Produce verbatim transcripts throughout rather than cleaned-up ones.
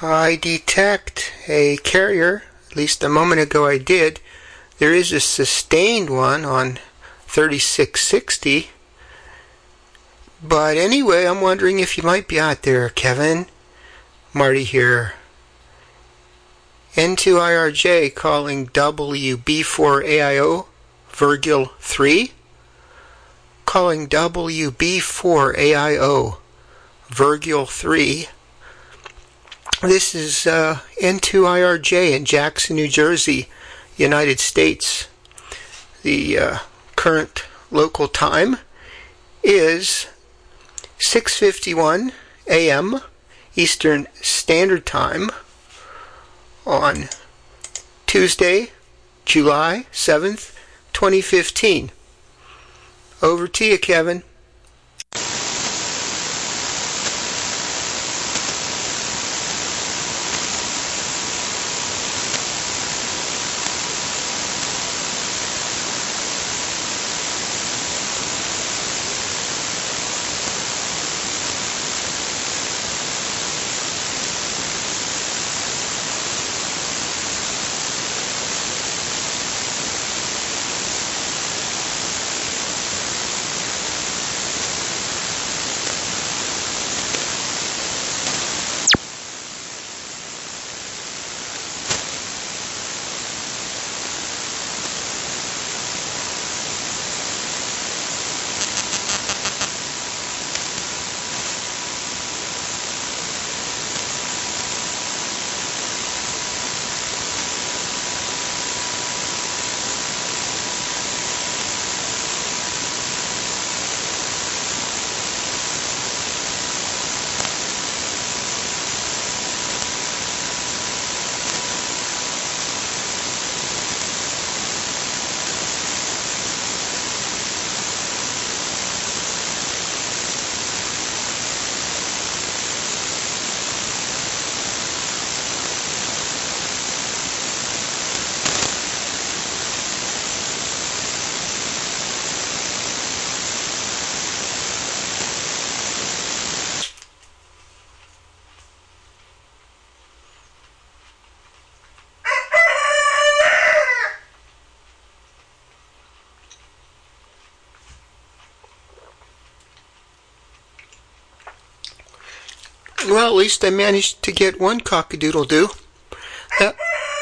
I detect a carrier, at least a moment ago I did. There is a sustained one on thirty-six sixty. But anyway, I'm wondering if you might be out there, Kevin. Marty here. N two I R J calling W B four A I O, Virgil three. Calling W B four A I O, Virgil three. This is uh, N two I R J in Jackson, New Jersey, United States. The uh, current local time is six fifty-one a m Eastern Standard Time on Tuesday, July seventh, twenty fifteen. Over to you, Kevin. Well, at least I managed to get one cock-a-doodle-doo. That,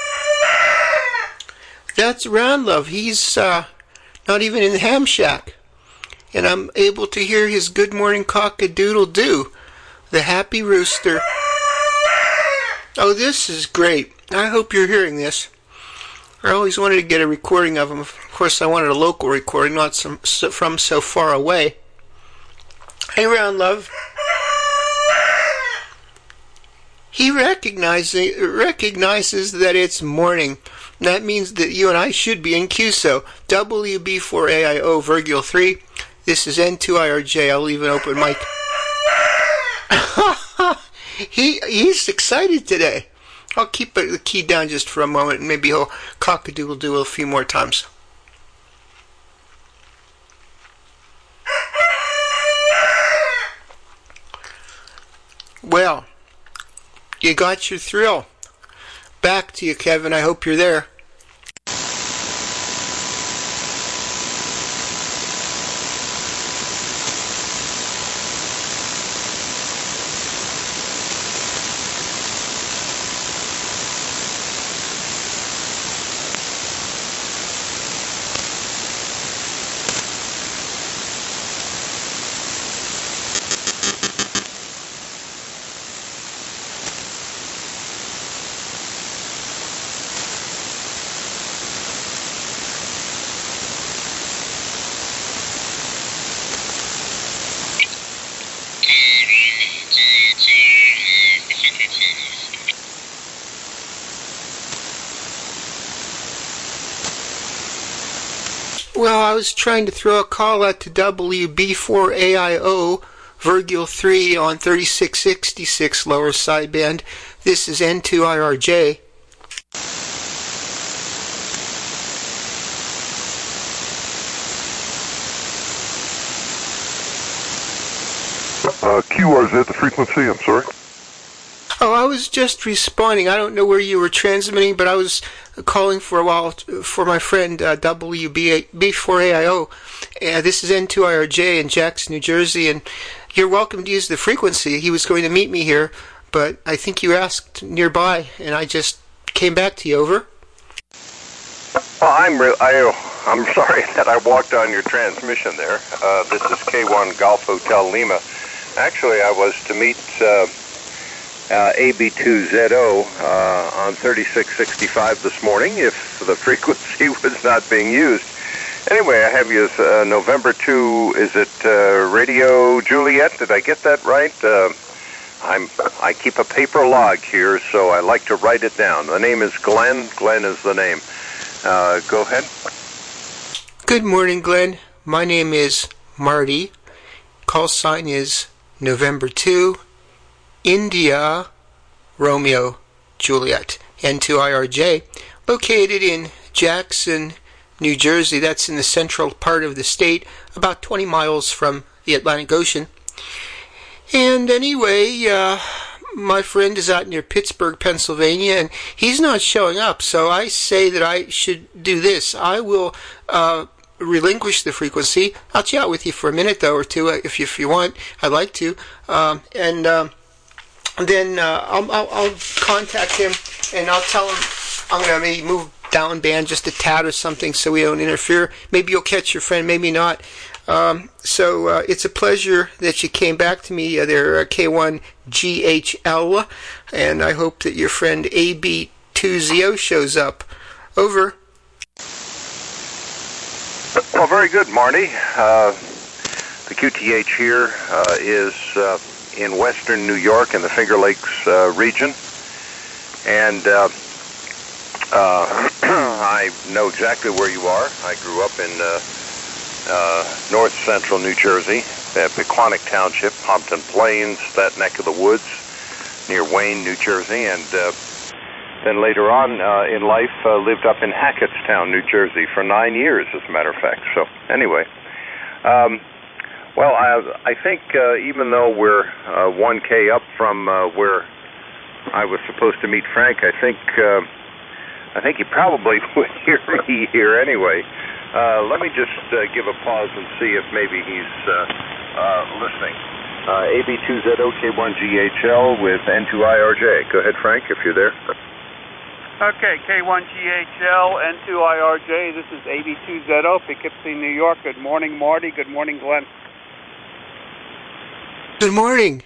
that's Roundlove. He's uh, not even in the ham shack. And I'm able to hear his good morning cock-a-doodle-doo. The happy rooster. Oh, this is great. I hope you're hearing this. I always wanted to get a recording of him. Of course, I wanted a local recording, not some, so, from so far away. Hey, Roundlove. He recognizes, recognizes that it's morning. That means that you and I should be in Q S O. W B four A I O, Virgil three. This is N two I R J. I'll leave an open mic. he He's excited today. I'll keep the key down just for a moment, and maybe he'll cock-a-doodle-doo a few more times. Well, you got your thrill. Back to you, Kevin. I hope you're there. Well, I was trying to throw a call out to W B four A I O, Virgil three on thirty-six sixty-six lower sideband. This is N two I R J. Uh, Q R Z, the frequency, I'm sorry. Oh, I was just responding. I don't know where you were transmitting, but I was calling for a while for my friend uh, W B four A I O. Uh, this is N two I R J in Jackson, New Jersey, and you're welcome to use the frequency. He was going to meet me here, but I think you asked nearby, and I just came back to you. Over. Well, I'm re- I, I'm sorry that I walked on your transmission there. Uh, this is K one Golf Hotel Lima. Actually, I was to meet uh, uh, A B two Z O uh, on thirty-six sixty-five this morning if the frequency was not being used. Anyway, I have you as uh, November two, is it uh, Radio Juliet? Did I get that right? Uh, I'm, I keep a paper log here, so I like to write it down. The name is Glenn. Glenn is the name. Uh, go ahead. Good morning, Glenn. My name is Marty. Call sign is November two, India, Romeo, Juliet, N two I R J, located in Jackson, New Jersey. That's in the central part of the state, about twenty miles from the Atlantic Ocean. And anyway, uh, my friend is out near Pittsburgh, Pennsylvania, and he's not showing up, so I say that I should do this. I will uh, relinquish the frequency. I'll chat with you for a minute, though, or two, if you, if you want. I'd like to. Um, and um, then uh, I'll, I'll, I'll contact him, and I'll tell him I'm going to maybe move down band just a tad or something so we don't interfere. Maybe you'll catch your friend, maybe not. Um, so uh, it's a pleasure that you came back to me uh, there, uh, K one G H L, and I hope that your friend A B two Z O shows up. Over. Well, very good, Marty. Uh, the Q T H here uh, is uh, in western New York in the Finger Lakes uh, region, and uh, uh, I know exactly where you are. I grew up in uh, Uh, north central New Jersey, uh, Pequannock Township, Pompton Plains, that neck of the woods, near Wayne, New Jersey, and uh, then later on uh, in life uh, lived up in Hackettstown, New Jersey for nine years, as a matter of fact. So anyway, um, well, I, I think uh, even though we're uh, one K up from uh, where I was supposed to meet Frank, I think uh, I think he probably would hear me here anyway. Uh, let me just uh, give a pause and see if maybe he's uh, uh, listening. Uh, A B two Z O K one G H L with N two I R J. Go ahead, Frank, if you're there. Okay, K one G H L, N two I R J. This is A B two Z O, Poughkeepsie, New York. Good morning, Marty. Good morning, Glenn. Good morning.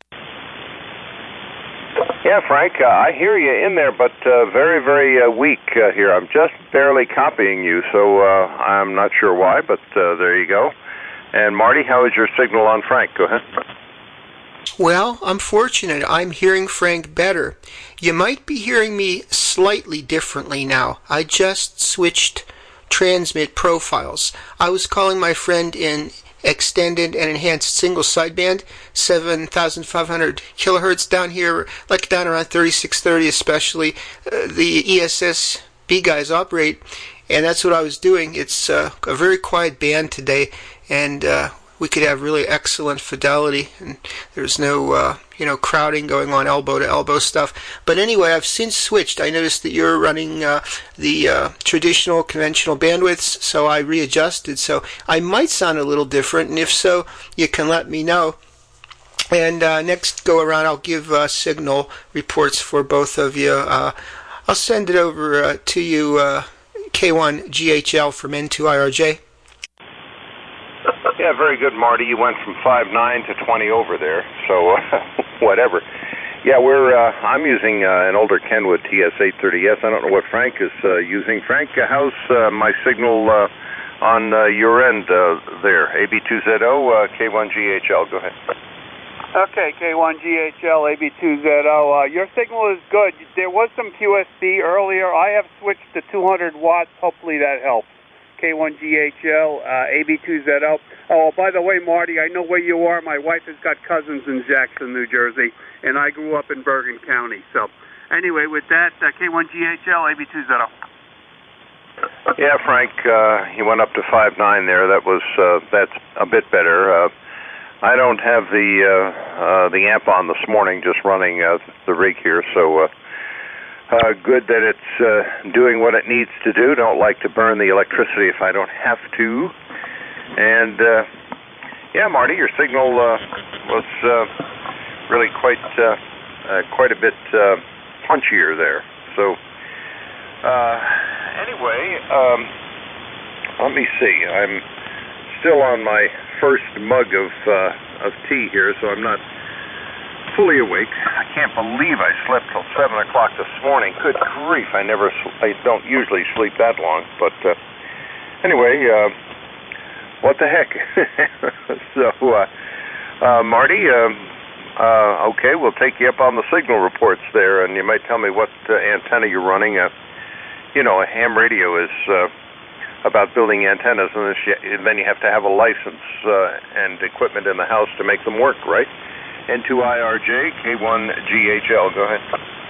Yeah, Frank, uh, I hear you in there, but uh, very, very uh, weak uh, here. I'm just barely copying you, so uh, I'm not sure why, but uh, there you go. And Marty, how is your signal on Frank? Go ahead. Well, I'm fortunate. I'm hearing Frank better. You might be hearing me slightly differently now. I just switched transmit profiles. I was calling my friend in extended and enhanced single sideband, seven thousand five hundred kilohertz down here, like down around thirty-six thirty especially. Uh, the E S S B guys operate, and that's what I was doing. It's uh, a very quiet band today, and uh, we could have really excellent fidelity, and there's no uh, you know crowding going on, elbow to elbow stuff. But anyway, I've since switched. I noticed that you're running uh, the uh, traditional conventional bandwidths, so I readjusted. So I might sound a little different, and if so, you can let me know. And uh, next go around, I'll give uh, signal reports for both of you. Uh, I'll send it over uh, to you, uh, K one G H L from N two I R J. Yeah, very good, Marty. You went from five nine to twenty over there, so uh, whatever. Yeah, we're. Uh, I'm using uh, an older Kenwood T S eight thirty S. I don't know what Frank is uh, using. Frank, uh, how's uh, my signal uh, on uh, your end uh, there? A B two Z O, uh, K one G H L. Go ahead. Okay, K one G H L, A B two Z O. Uh, your signal is good. There was some Q S B earlier. I have switched to two hundred watts. Hopefully that helps. K one G H L, uh, A B two Z O. Oh, by the way, Marty, I know where you are. My wife has got cousins in Jackson, New Jersey, and I grew up in Bergen County. So, anyway, with that, uh, K one G H L, A B two Z O. Yeah, Frank, uh, you went up to five nine there. That was uh, that's a bit better. Uh, I don't have the uh, uh, the amp on this morning, just running uh, the rig here, so uh, uh, good that it's uh, doing what it needs to do. Don't like to burn the electricity if I don't have to. And, uh, yeah, Marty, your signal uh, was uh, really quite, uh, uh, quite a bit uh, punchier there. So, uh, anyway, um, let me see. I'm still on my first mug of uh, of tea here, so I'm not fully awake. I can't believe I slept till seven o'clock this morning. Good grief! I never, I don't usually sleep that long. But uh, anyway, uh, what the heck? so, uh, uh, Marty, um, uh, okay, we'll take you up on the signal reports there, and you might tell me what uh, antenna you're running. Uh, you know, a ham radio is Uh, about building antennas, and then you have to have a license uh, and equipment in the house to make them work, right? N two I R J, K one G H L, go ahead.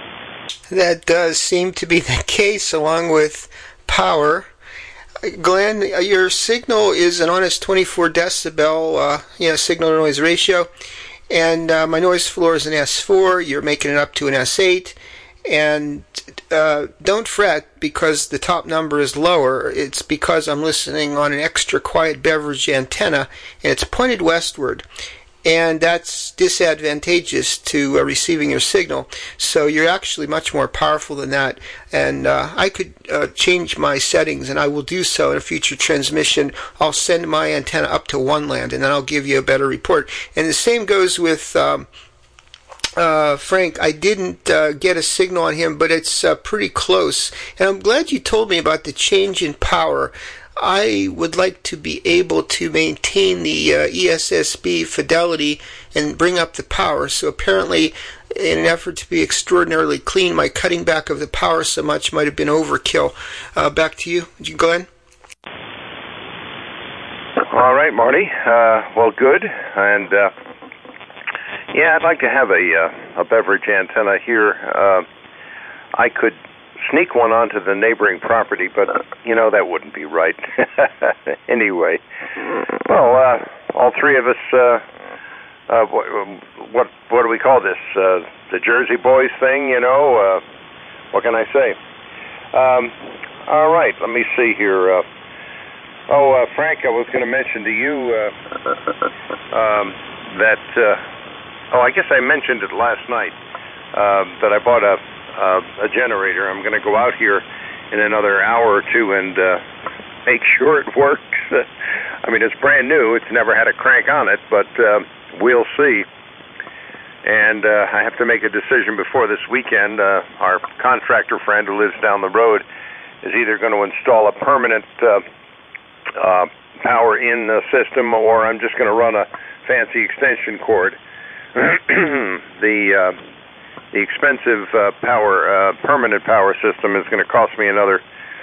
That does seem to be the case, along with power. Glenn, your signal is an honest twenty-four decibel uh, you know, signal-to-noise ratio, and uh, my noise floor is an S four. You're making it up to an S eight, and uh, don't fret because the top number is lower. It's because I'm listening on an extra quiet beverage antenna, and it's pointed westward. And that's disadvantageous to uh, receiving your signal. So you're actually much more powerful than that. And uh, I could uh, change my settings, and I will do so in a future transmission. I'll send my antenna up to one land, and then I'll give you a better report. And the same goes with Um, Uh, Frank. I didn't uh, get a signal on him, but it's uh, pretty close. And I'm glad you told me about the change in power. I would like to be able to maintain the uh, E S S B fidelity and bring up the power. So apparently, in an effort to be extraordinarily clean, my cutting back of the power so much might have been overkill. Uh, back to you, Glenn. All right, Marty. Uh, well, good. And uh, yeah, I'd like to have a uh, a beverage antenna here. Uh, I could sneak one onto the neighboring property, but you know that wouldn't be right. Anyway, well, uh, all three of us. Uh, uh, what, what what do we call this? Uh, the Jersey Boys thing, you know? Uh, what can I say? Um, all right, let me see here. Uh, oh, uh, Frank, I was going to mention to you uh, um, that. Uh, Oh, I guess I mentioned it last night, uh, that I bought a, uh, a generator. I'm going to go out here in another hour or two and uh, make sure it works. I mean, it's brand new. It's never had a crank on it, but uh, we'll see. And uh, I have to make a decision before this weekend. Uh, our contractor friend who lives down the road is either going to install a permanent uh, uh, power-in uh, system, or I'm just going to run a fancy extension cord. the uh, the expensive uh, power uh, permanent power system is going to cost me another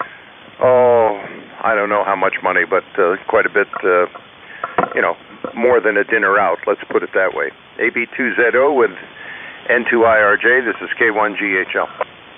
oh I don't know how much money, but uh, quite a bit, uh, you know, more than a dinner out. Let's put it that way. A B two Z O with N two I R J. This is K one G H L.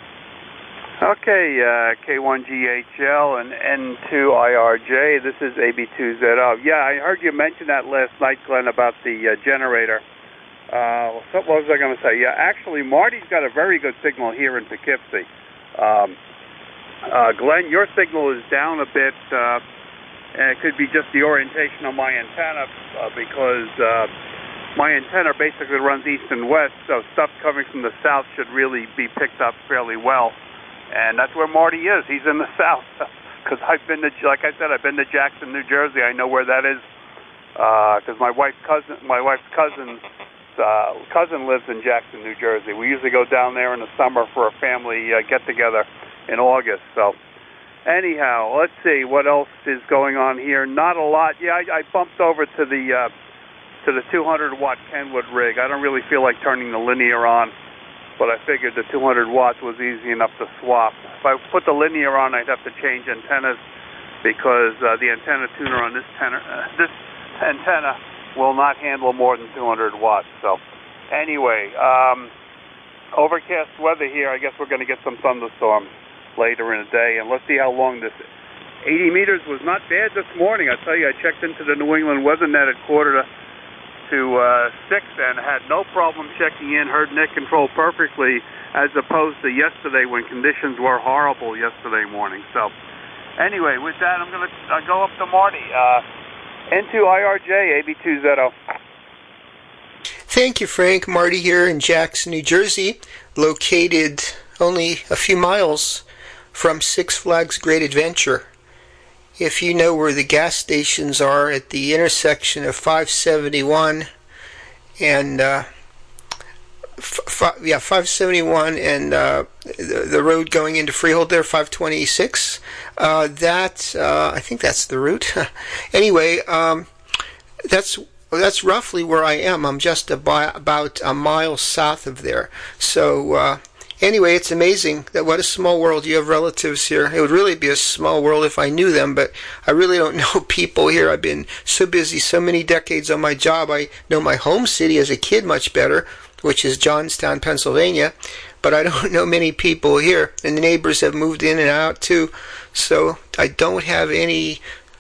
Okay, uh, K one G H L and N two I R J. This is A B two Z O. Yeah, I heard you mention that last night, Glenn, about the uh, generator. Uh, what was I going to say? Yeah, actually, Marty's got a very good signal here in Poughkeepsie. Um, uh, Glenn, your signal is down a bit, uh, and it could be just the orientation of my antenna, uh, because uh, my antenna basically runs east and west, so stuff coming from the south should really be picked up fairly well. And that's where Marty is. He's in the south, because I've been to, like I said, I've been to Jackson, New Jersey. I know where that is, because uh, my wife's cousin, my wife's cousin. Uh, cousin lives in Jackson, New Jersey. We usually go down there in the summer for a family uh, get-together in August. So, anyhow, let's see what else is going on here. Not a lot. Yeah, I, I bumped over to the uh, to the two hundred watt Kenwood rig. I don't really feel like turning the linear on, but I figured the two hundred watts was easy enough to swap. If I put the linear on, I'd have to change antennas, because uh, the antenna tuner on this, tenor, uh, this antenna will not handle more than two hundred watts. So anyway, um, overcast weather here. I guess we're going to get some thunderstorms later in the day, and let's see how long this is. eighty meters was not bad this morning. I tell you, I checked into the New England Weather Net at quarter to, to uh, six and had no problem checking in, heard net control perfectly, as opposed to yesterday when conditions were horrible yesterday morning. So anyway, with that, I'm going to uh, go up to Marty. Uh, N two I R J, A B two Z O. Thank you, Frank. Marty here in Jackson, New Jersey, located only a few miles from Six Flags Great Adventure. If you know where the gas stations are at the intersection of five seventy-one and uh, f- f- yeah, five seventy-one and uh, the, the road going into Freehold there, five twenty-six, uh, that uh, I think that's the route. Anyway, um, that's that's roughly where I am. I'm just about, about a mile south of there. So. Uh, Anyway, it's amazing that what a small world. You have relatives here. It would really be a small world if I knew them, but I really don't know people here. I've been so busy, so many decades on my job. I know my home city as a kid much better, which is Johnstown, Pennsylvania, but I don't know many people here, and the neighbors have moved in and out too, so I don't have any...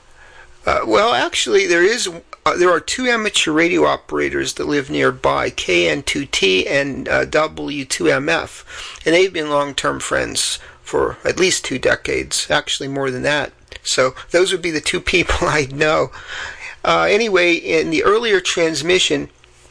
Uh, well, actually, there is... Uh, there are two amateur radio operators that live nearby, K N two T and uh, W two M F, and they've been long-term friends for at least two decades, actually more than that. So those would be the two people I know. Uh, anyway, in the earlier transmission,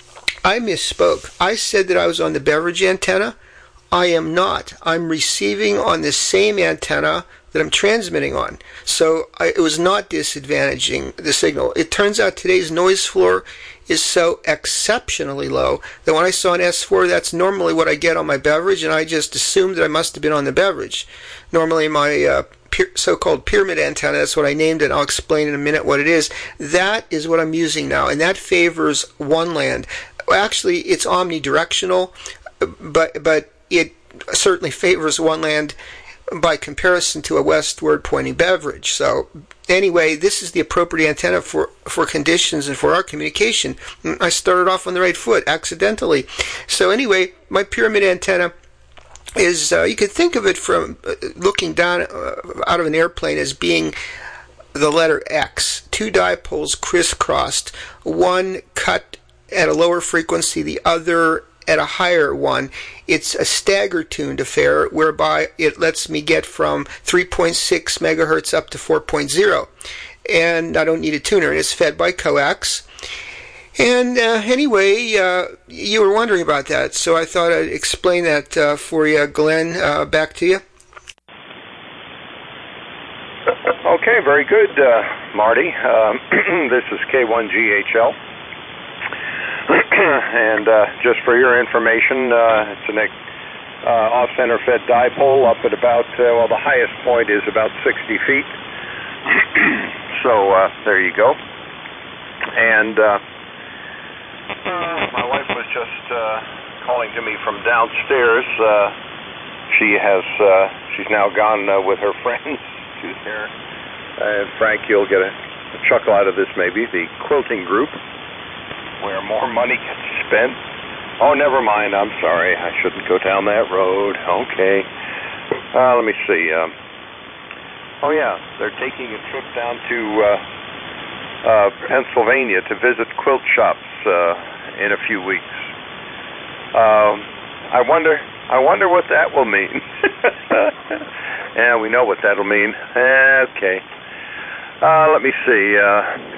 I misspoke. I said that I was on the Beverage antenna. I am not. I'm receiving on the same antenna that I'm transmitting on. So I, it was not disadvantaging the signal. It turns out today's noise floor is so exceptionally low that when I saw an S four, that's normally what I get on my Beverage, and I just assumed that I must have been on the Beverage. Normally my uh, so-called pyramid antenna, that's what I named it. I'll explain in a minute what it is. That is what I'm using now, and that favors one land. Actually, it's omnidirectional, but but it certainly favors one land by comparison to a westward pointing Beverage. So anyway, this is the appropriate antenna for, for conditions and for our communication. I started off on the right foot accidentally. So anyway, my pyramid antenna is, uh, you could think of it from uh, looking down uh, out of an airplane as being the letter X. Two dipoles crisscrossed, one cut at a lower frequency, the other at a higher one. It's a stagger tuned affair whereby it lets me get from three point six megahertz up to four point oh, and I don't need a tuner. It's fed by coax. And uh, anyway, uh, you were wondering about that, so I thought I'd explain that uh, for you. Glenn, uh, back to you. Okay, very good, uh, Marty. Um, this is K one G H L. And uh, just for your information, uh, it's an uh, off-center fed dipole up at about, uh, well, the highest point is about sixty feet. So uh, there you go. And uh, my wife was just uh, calling to me from downstairs. Uh, she has, uh, she's now gone uh, with her friends to there. Uh, Frank, you'll get a, a chuckle out of this maybe, the quilting group, where more money gets spent. Oh, never mind. I'm sorry. I shouldn't go down that road. Okay. Uh, let me see. Um, oh, yeah. They're taking a trip down to uh, uh, Pennsylvania to visit quilt shops uh, in a few weeks. Um, I wonder. I wonder what that will mean. Yeah, we know what that'll mean. Okay. Uh, let me see. Uh,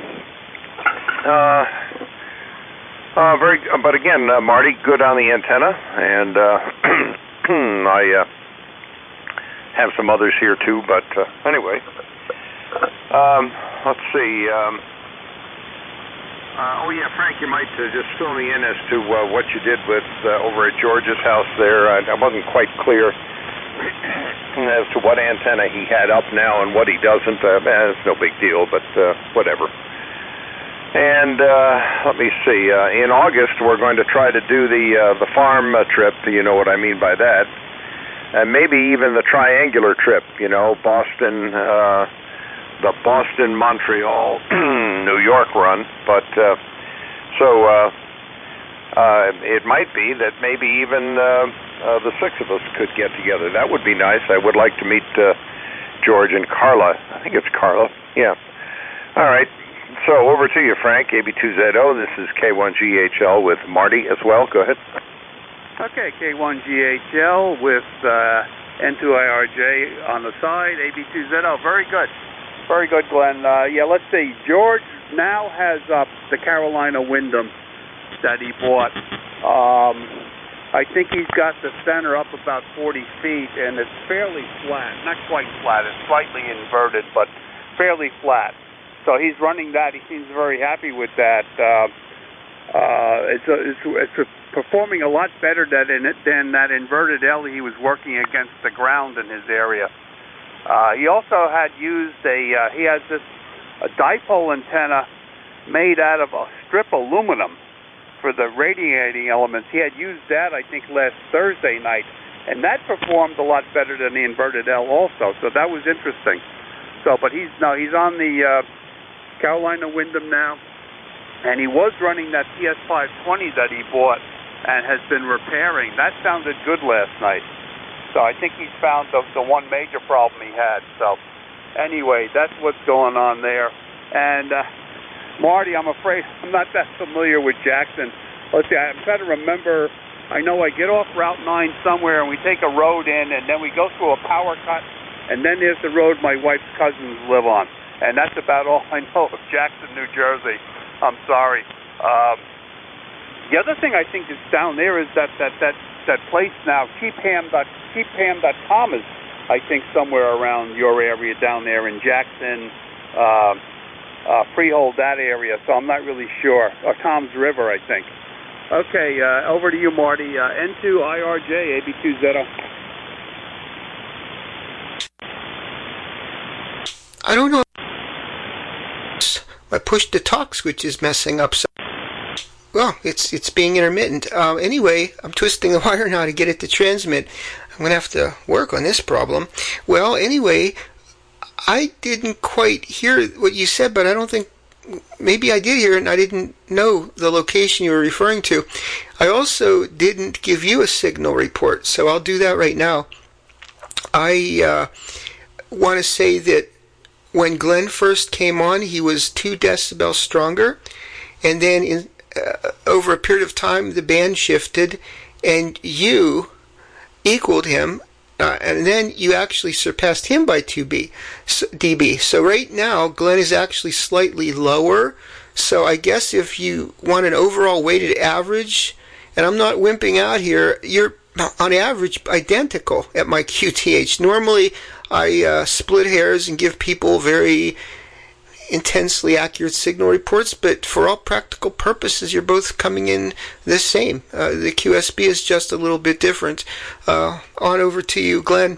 uh, Uh, very, uh, but again, uh, Marty, good on the antenna, and uh, I uh, have some others here too. But uh, anyway, um, let's see. Um, uh, oh yeah, Frank, you might uh, just fill me in as to uh, what you did with uh, over at George's house there. I, I wasn't quite clear as to what antenna he had up now and what he doesn't. Uh, eh, it's no big deal, but uh, whatever. And uh, let me see. Uh, in August, we're going to try to do the uh, the farm uh, trip. You know what I mean by that. And maybe even the triangular trip. You know, Boston, uh, the Boston, Montreal, New York run. But uh, so uh, uh, it might be that maybe even uh, uh, the six of us could get together. That would be nice. I would like to meet uh, George and Carla. I think it's Carla. Yeah. All right. So over to you, Frank, A B two Z O. This is K one G H L with Marty as well. Go ahead. Okay, K one G H L with uh, N two I R J on the side, A B two Z O. Very good. Very good, Glenn. Uh, yeah, let's see. George now has up the Carolina Wyndham that he bought. Um, I think he's got the center up about forty feet, and it's fairly flat. Not quite flat. It's slightly inverted, but fairly flat. So he's running that. He seems very happy with that. Uh, uh, it's, a, it's, it's a performing a lot better than, in it, than that inverted L he was working against the ground in his area. Uh, he also had used a, uh, he has this a dipole antenna made out of a strip aluminum for the radiating elements. He had used that, I think, last Thursday night, and that performed a lot better than the inverted L also, so that was interesting. So, but he's, no, he's on the uh, Carolina Wyndham now, and he was running that T S five twenty that he bought and has been repairing. That sounded good last night. So I think he's found the, the one major problem he had. So anyway, that's what's going on there. And uh, Marty, I'm afraid I'm not that familiar with Jackson. Let's see, I'm trying to remember. I know I get off Route nine somewhere and we take a road in and then we go through a power cut and then there's the road my wife's cousins live on. And that's about all I know of Jackson, New Jersey. I'm sorry. Um, the other thing I think is down there is that that, that, that place now, keep ham dot com is, I think, somewhere around your area down there in Jackson, uh, uh, Freehold, that area, so I'm not really sure. Or Tom's River, I think. Okay, uh, over to you, Marty. Uh, N two I R J, A B two Z O. I don't know. I pushed the talk switch is messing up. So, well, it's it's being intermittent. Uh, anyway, I'm twisting the wire now to get it to transmit. I'm going to have to work on this problem. Well, anyway, I didn't quite hear what you said, but I don't think, maybe I did hear it and I didn't know the location you were referring to. I also didn't give you a signal report, so I'll do that right now. I uh, want to say that when Glenn first came on, he was two decibels stronger, and then in, uh, over a period of time, the band shifted, and you equaled him, uh, and then you actually surpassed him by two dB. So right now, Glenn is actually slightly lower. So I guess if you want an overall weighted average, and I'm not wimping out here, you're on average identical at my Q T H. Normally, I uh, split hairs and give people very intensely accurate signal reports, but for all practical purposes, you're both coming in the same. Uh, the Q S B is just a little bit different. Uh, on over to you, Glenn.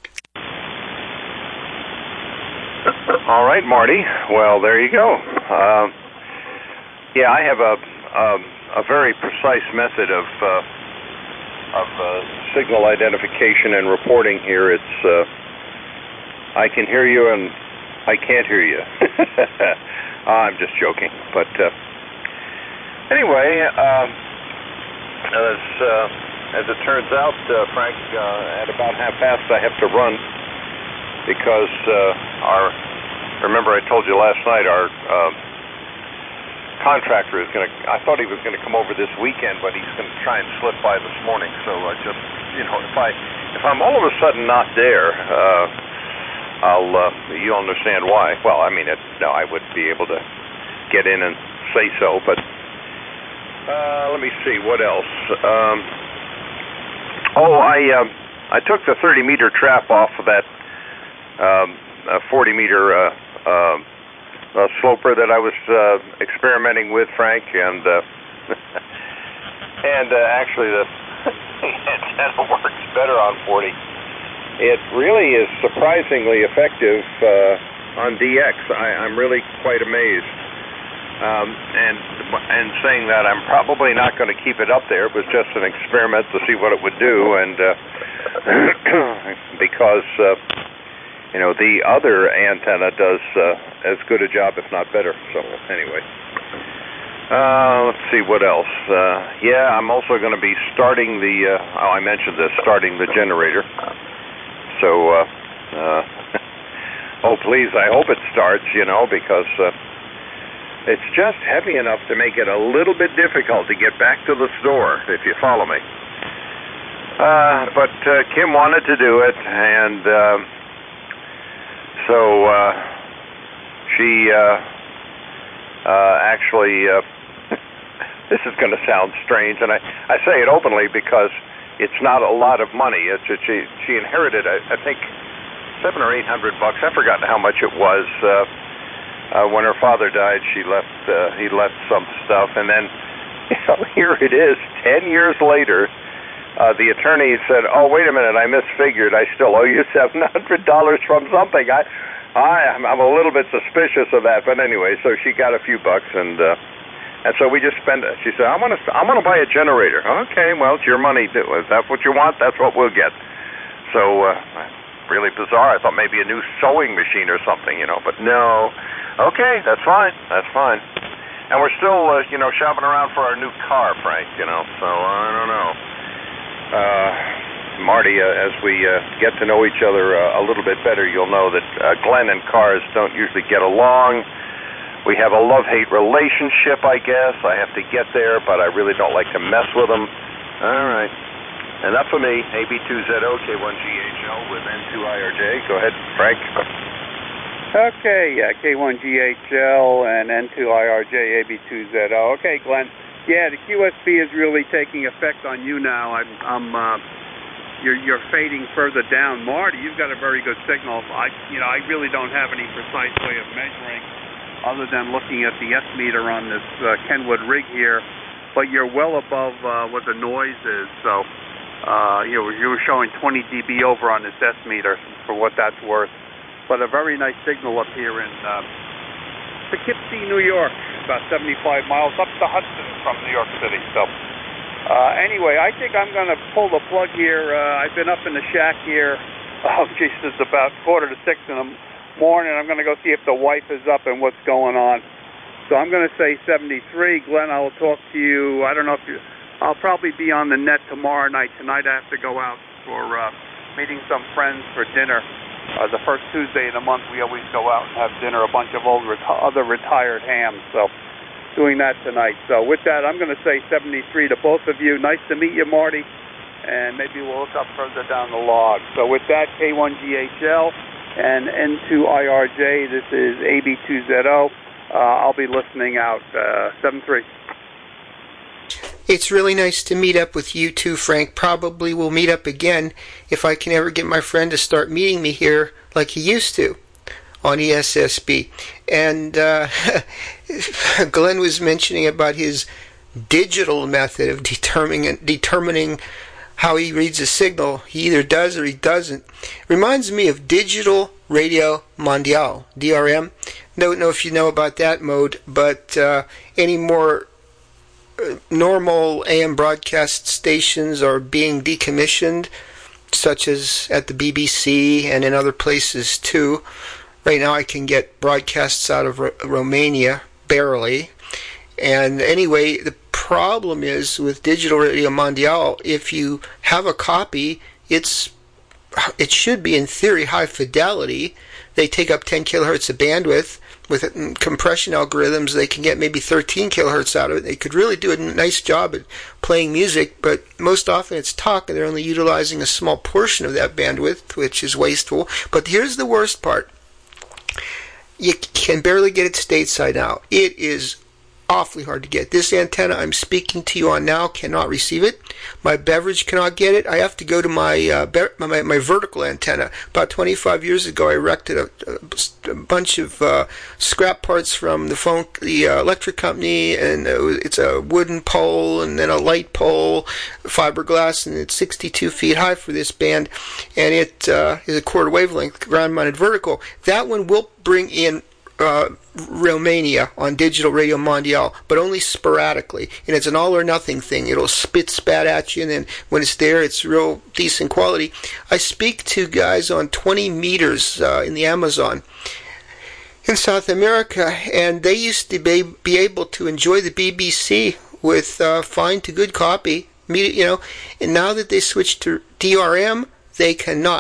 All right, Marty. Well, there you go. Uh, yeah, I have a um, a very precise method of uh, of uh, signal identification and reporting here. It's uh, I can hear you and I can't hear you. I'm just joking. But uh, anyway, um, as uh, as it turns out, uh, Frank, uh, at about half past I have to run because uh, our remember I told you last night our uh, contractor is going to. I thought he was going to come over this weekend, but he's going to try and slip by this morning. So I just, you know, if I if I'm all of a sudden not there. Uh, I'll, uh, you'll understand why. Well, I mean, it, no, I would be able to get in and say so, but uh, let me see, what else? Um, oh, I uh, I took the thirty meter trap off of that um, uh, forty meter uh, uh, uh, sloper that I was uh, experimenting with, Frank, and uh, and uh, actually the antenna works better on forty. It really is surprisingly effective uh, on D X. I, I'm really quite amazed. Um, and and saying that, I'm probably not going to keep it up there. It was just an experiment to see what it would do, and uh, because uh, you know the other antenna does uh, as good a job, if not better. So anyway, uh, let's see what else. Uh, yeah, I'm also going to be starting the. Uh, oh, I mentioned this, starting the generator. So, uh, uh, oh, please, I hope it starts, you know, because uh, It's just heavy enough to make it a little bit difficult to get back to the store, if you follow me. Uh, but uh, Kim wanted to do it, and uh, so uh, she uh, uh, actually, uh, this is going to sound strange, and I, I say it openly because it's not a lot of money. It's a, she she inherited, I, I think, seven or eight hundred bucks. I've forgotten how much it was. Uh, uh, when her father died, she left. Uh, he left some stuff, and then, you know, here it is, ten years later. Uh, the attorney said, "Oh, wait a minute, I misfigured. I still owe you seven hundred dollars from something." I, I, I'm a little bit suspicious of that, but anyway, so she got a few bucks, and uh, and so we just spent it. She said, "I'm gonna, I'm gonna buy a generator." Okay, well, it's your money. Is that what you want? That's what we'll get. So, uh, really bizarre. I thought maybe a new sewing machine or something, you know, but no. Okay, that's fine. That's fine. And we're still, uh, you know, shopping around for our new car, Frank. You know, so I don't know. Uh, Marty, uh, as we uh, get to know each other uh, a little bit better, you'll know that uh, Glenn and cars don't usually get along. We have a love-hate relationship, I guess. I have to get there, but I really don't like to mess with them. All right. Enough for me. A B two Z O, K one G H L with N two I R J. Go ahead, Frank. Okay, yeah, K one G H L and N two I R J, A B two Z O. Okay, Glenn. Yeah, the Q S B is really taking effect on you now. I'm, I'm uh, you're, you're fading further down. Marty, you've got a very good signal. I, you know, I really don't have any precise way of measuring other than looking at the S meter on this uh, Kenwood rig here. But you're well above uh, what the noise is. So, uh, you know, you were showing twenty D B over on this S meter for what that's worth. But a very nice signal up here in uh, Poughkeepsie, New York, about seventy-five miles up the Hudson from New York City. So uh, anyway, I think I'm going to pull the plug here. Uh, I've been up in the shack here. Oh, geez, it's about quarter to six in the morning. I'm going to go see if the wife is up and what's going on. So I'm going to say seventy-three. Glenn, I will talk to you. I don't know if you... I'll probably be on the net tomorrow night. Tonight I have to go out for uh, meeting some friends for dinner. Uh, the first Tuesday of the month, we always go out and have dinner, a bunch of old reti- other retired hams. So doing that tonight. So with that, I'm going to say seventy-three to both of you. Nice to meet you, Marty. And maybe we'll look up further down the log. So with that, K one G H L and N two I R J, this is A B two Z O. Uh, I'll be listening out. Uh, seven three. It's really nice to meet up with you too, Frank. Probably we'll meet up again if I can ever get my friend to start meeting me here like he used to on E S S B. And uh, Glenn was mentioning about his digital method of determining determining how he reads a signal. He either does or he doesn't. Reminds me of Digital Radio Mondiale, D R M. Don't know if you know about that mode, but uh, any more normal A M broadcast stations are being decommissioned, such as at the B B C and in other places too. Right now I can get broadcasts out of R- Romania, barely. And anyway, the problem is with Digital Radio Mondiale, if you have a copy, it's it should be in theory high fidelity. They take up ten kilohertz of bandwidth. With compression algorithms, they can get maybe thirteen kilohertz out of it. They could really do a nice job at playing music, but most often it's talk, and they're only utilizing a small portion of that bandwidth, which is wasteful. But here's the worst part. You can barely get it stateside now. It is awfully hard to get. This antenna I'm speaking to you on now cannot receive it. My beverage cannot get it. I have to go to my uh, be- my, my vertical antenna. About twenty-five years ago, I erected a, a, a bunch of uh, scrap parts from the phone, the uh, electric company, and it was, it's a wooden pole and then a light pole, fiberglass, and it's sixty-two feet high for this band, and it uh, is a quarter wavelength, ground-mounted vertical. That one will bring in Uh, Romania on Digital Radio Mondiale, but only sporadically. And it's an all-or-nothing thing. It'll spit spat at you, and then when it's there, it's real decent quality. I speak to guys on twenty meters uh, in the Amazon in South America, and they used to be, be able to enjoy the B B C with uh, fine to good copy, you know, and now that they switched to D R M, they cannot.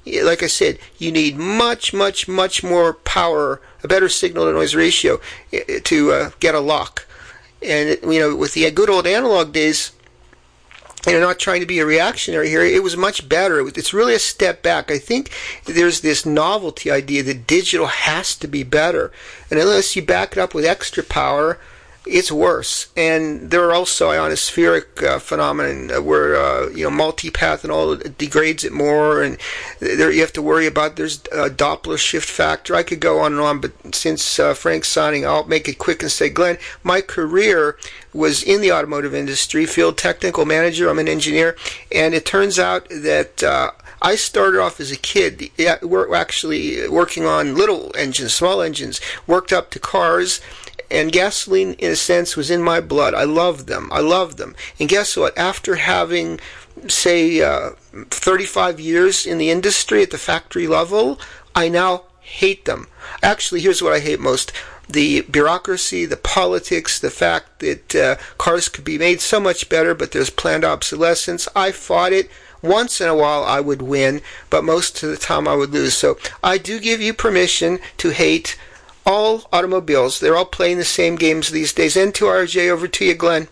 like I said, you need much, much, much more power, a better signal-to-noise ratio to uh, get a lock. And, you know, with the good old analog days, you know, not trying to be a reactionary here, it was much better. It was, it's really a step back. I think there's this novelty idea that digital has to be better. And unless you back it up with extra power, it's worse. And there are also ionospheric uh, phenomena where, uh, you know, multipath and all degrades it more. And there you have to worry about, there's a Doppler shift factor. I could go on and on, but since uh, Frank's signing, I'll make it quick and say, Glenn, my career was in the automotive industry, field technical manager. I'm an engineer. And it turns out that uh, I started off as a kid. Yeah, we're actually working on little engines, small engines, worked up to cars. And gasoline, in a sense, was in my blood. I loved them. I loved them. And guess what? After having, say, uh, thirty-five years in the industry at the factory level, I now hate them. Actually, here's what I hate most. The bureaucracy, the politics, the fact that uh, cars could be made so much better, but there's planned obsolescence. I fought it. Once in a while I would win, but most of the time I would lose. So I do give you permission to hate all automobiles. They're all playing the same games these days. N two R J, over to you, Glenn.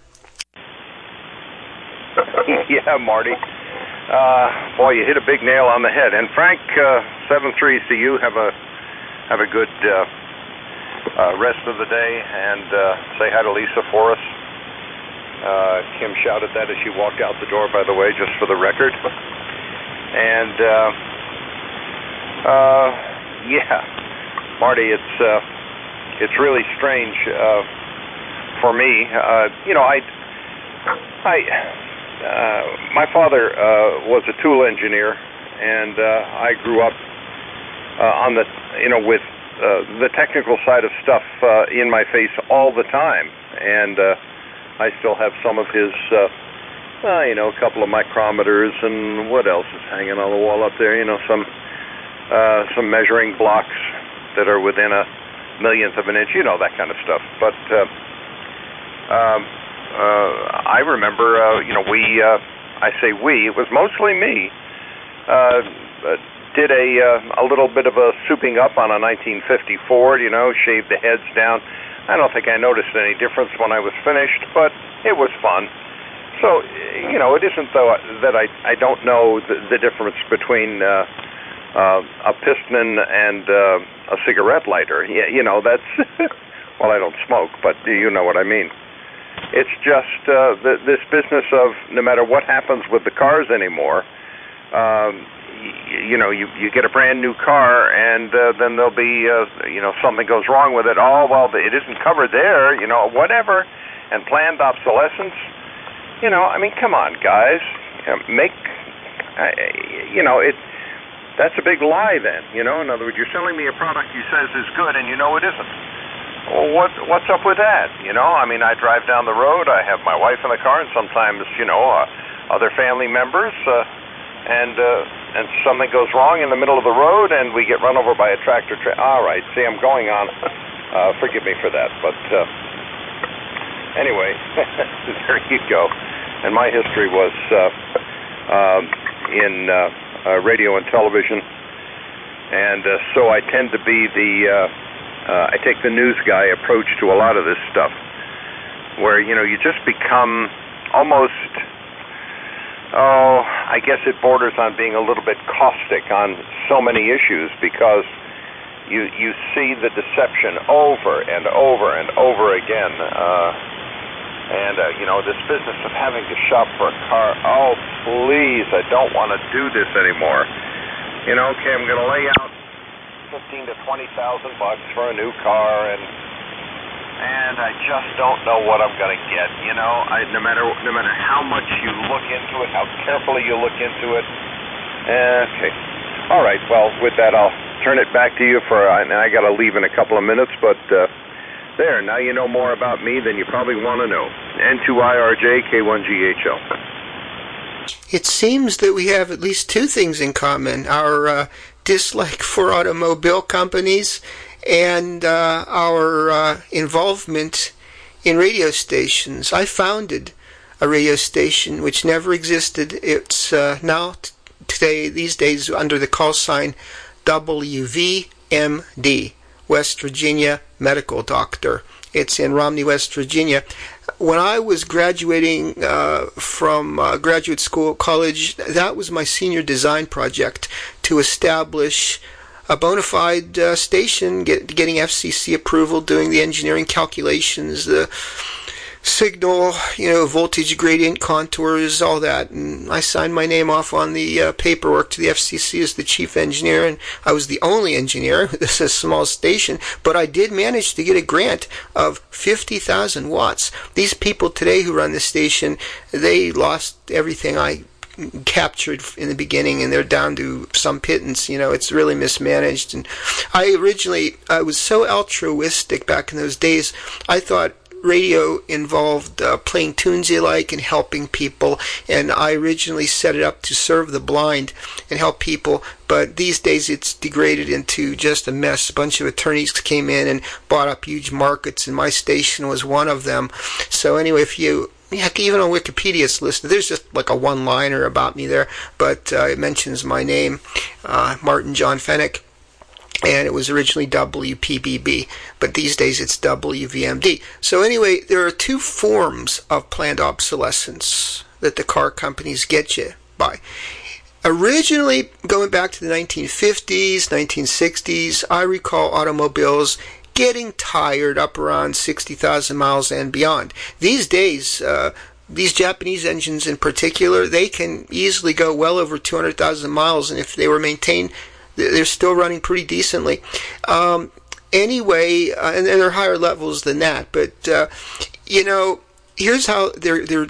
Yeah, Marty. Uh, boy, you hit a big nail on the head. And Frank, uh, seven threes to you. Have a have a good uh, uh, rest of the day, and uh, say hi to Lisa for us. Uh, Kim shouted that as she walked out the door, by the way, just for the record. And uh, uh, yeah. Marty, it's uh, it's really strange uh, for me. Uh, you know, I, I, uh, my father uh, was a tool engineer, and uh, I grew up uh, on the, you know, with uh, the technical side of stuff uh, in my face all the time, and uh, I still have some of his, uh, uh, you know, a couple of micrometers, and what else is hanging on the wall up there? You know, some uh, some measuring blocks that are within a millionth of an inch, you know, that kind of stuff. But uh, um, uh, I remember, uh, you know, we, uh, I say we, it was mostly me, uh, did a uh, a little bit of a souping up on a nineteen fifty Ford, you know, shaved the heads down. I don't think I noticed any difference when I was finished, but it was fun. So, you know, it isn't though that I, I don't know the, the difference between uh, uh, a piston and uh, a cigarette lighter. Yeah, you know, that's, well, I don't smoke, but you know what I mean. It's just uh, the, this business of no matter what happens with the cars anymore, um, y- you know, you, you get a brand new car and uh, then there'll be, uh, you know, something goes wrong with it. Oh, well, it isn't covered there, you know, whatever. And planned obsolescence. You know, I mean, come on, guys. Make, uh, you know, it. That's a big lie then, you know. In other words, you're selling me a product you says is good and you know it isn't. Well, what, what's up with that, you know? I mean, I drive down the road, I have my wife in the car, and sometimes, you know, uh, other family members, uh, and uh, and something goes wrong in the middle of the road and we get run over by a tractor. Tra- All right, see, I'm going on. Uh, forgive me for that, but uh, anyway, there you go. And my history was uh, um, in... Uh, Uh, radio and television, and uh, so I tend to be the, uh, uh, I take the news guy approach to a lot of this stuff, where, you know, you just become almost, oh, I guess it borders on being a little bit caustic on so many issues, because you, you see the deception over and over and over again. Uh, And, uh, you know, this business of having to shop for a car, oh, please, I don't want to do this anymore. You know, okay, I'm going to lay out fifteen to twenty thousand bucks for a new car, and and I just don't know what I'm going to get. You know, I, no matter no matter how much you look into it, how carefully you look into it. Okay. All right, well, with that, I'll turn it back to you for, and I got to leave in a couple of minutes, but... Uh, There, now you know more about me than you probably want to know. N two I R J, K one G H L. It seems that we have at least two things in common. Our uh, dislike for automobile companies and uh, our uh, involvement in radio stations. I founded a radio station which never existed. It's uh, now t- today, these days, under the call sign W V M D, West Virginia Medical Doctor. It's in Romney, West Virginia. When I was graduating uh, from uh, graduate school, college, that was my senior design project, to establish a bona fide uh, station, get, getting F C C approval, doing the engineering calculations, the signal, you know, voltage gradient contours, all that. And I signed my name off on the uh, paperwork to the F C C as the chief engineer, and I was the only engineer. This is a small station, but I did manage to get a grant of fifty thousand watts. These people today who run the station, they lost everything I captured in the beginning, and they're down to some pittance. You know, it's really mismanaged. And I originally, I was so altruistic back in those days, I thought radio involved uh, playing tunes you like and helping people, and I originally set it up to serve the blind and help people, but these days it's degraded into just a mess. A bunch of attorneys came in and bought up huge markets, and my station was one of them. So anyway, if you Heck, even on Wikipedia it's listed. There's just like a one-liner about me there, but uh, it mentions my name, uh, Martin John Fennick, and it was originally W P B B, but these days it's W V M D. So anyway, there are two forms of planned obsolescence that the car companies get you by. Originally, going back to the nineteen fifties, nineteen sixties, I recall automobiles getting tired up around sixty thousand miles and beyond. These days, uh, these Japanese engines in particular, they can easily go well over two hundred thousand miles, and if they were maintained, they're still running pretty decently. Um, anyway, uh, and they're higher levels than that. But uh, you know, here's how they're they're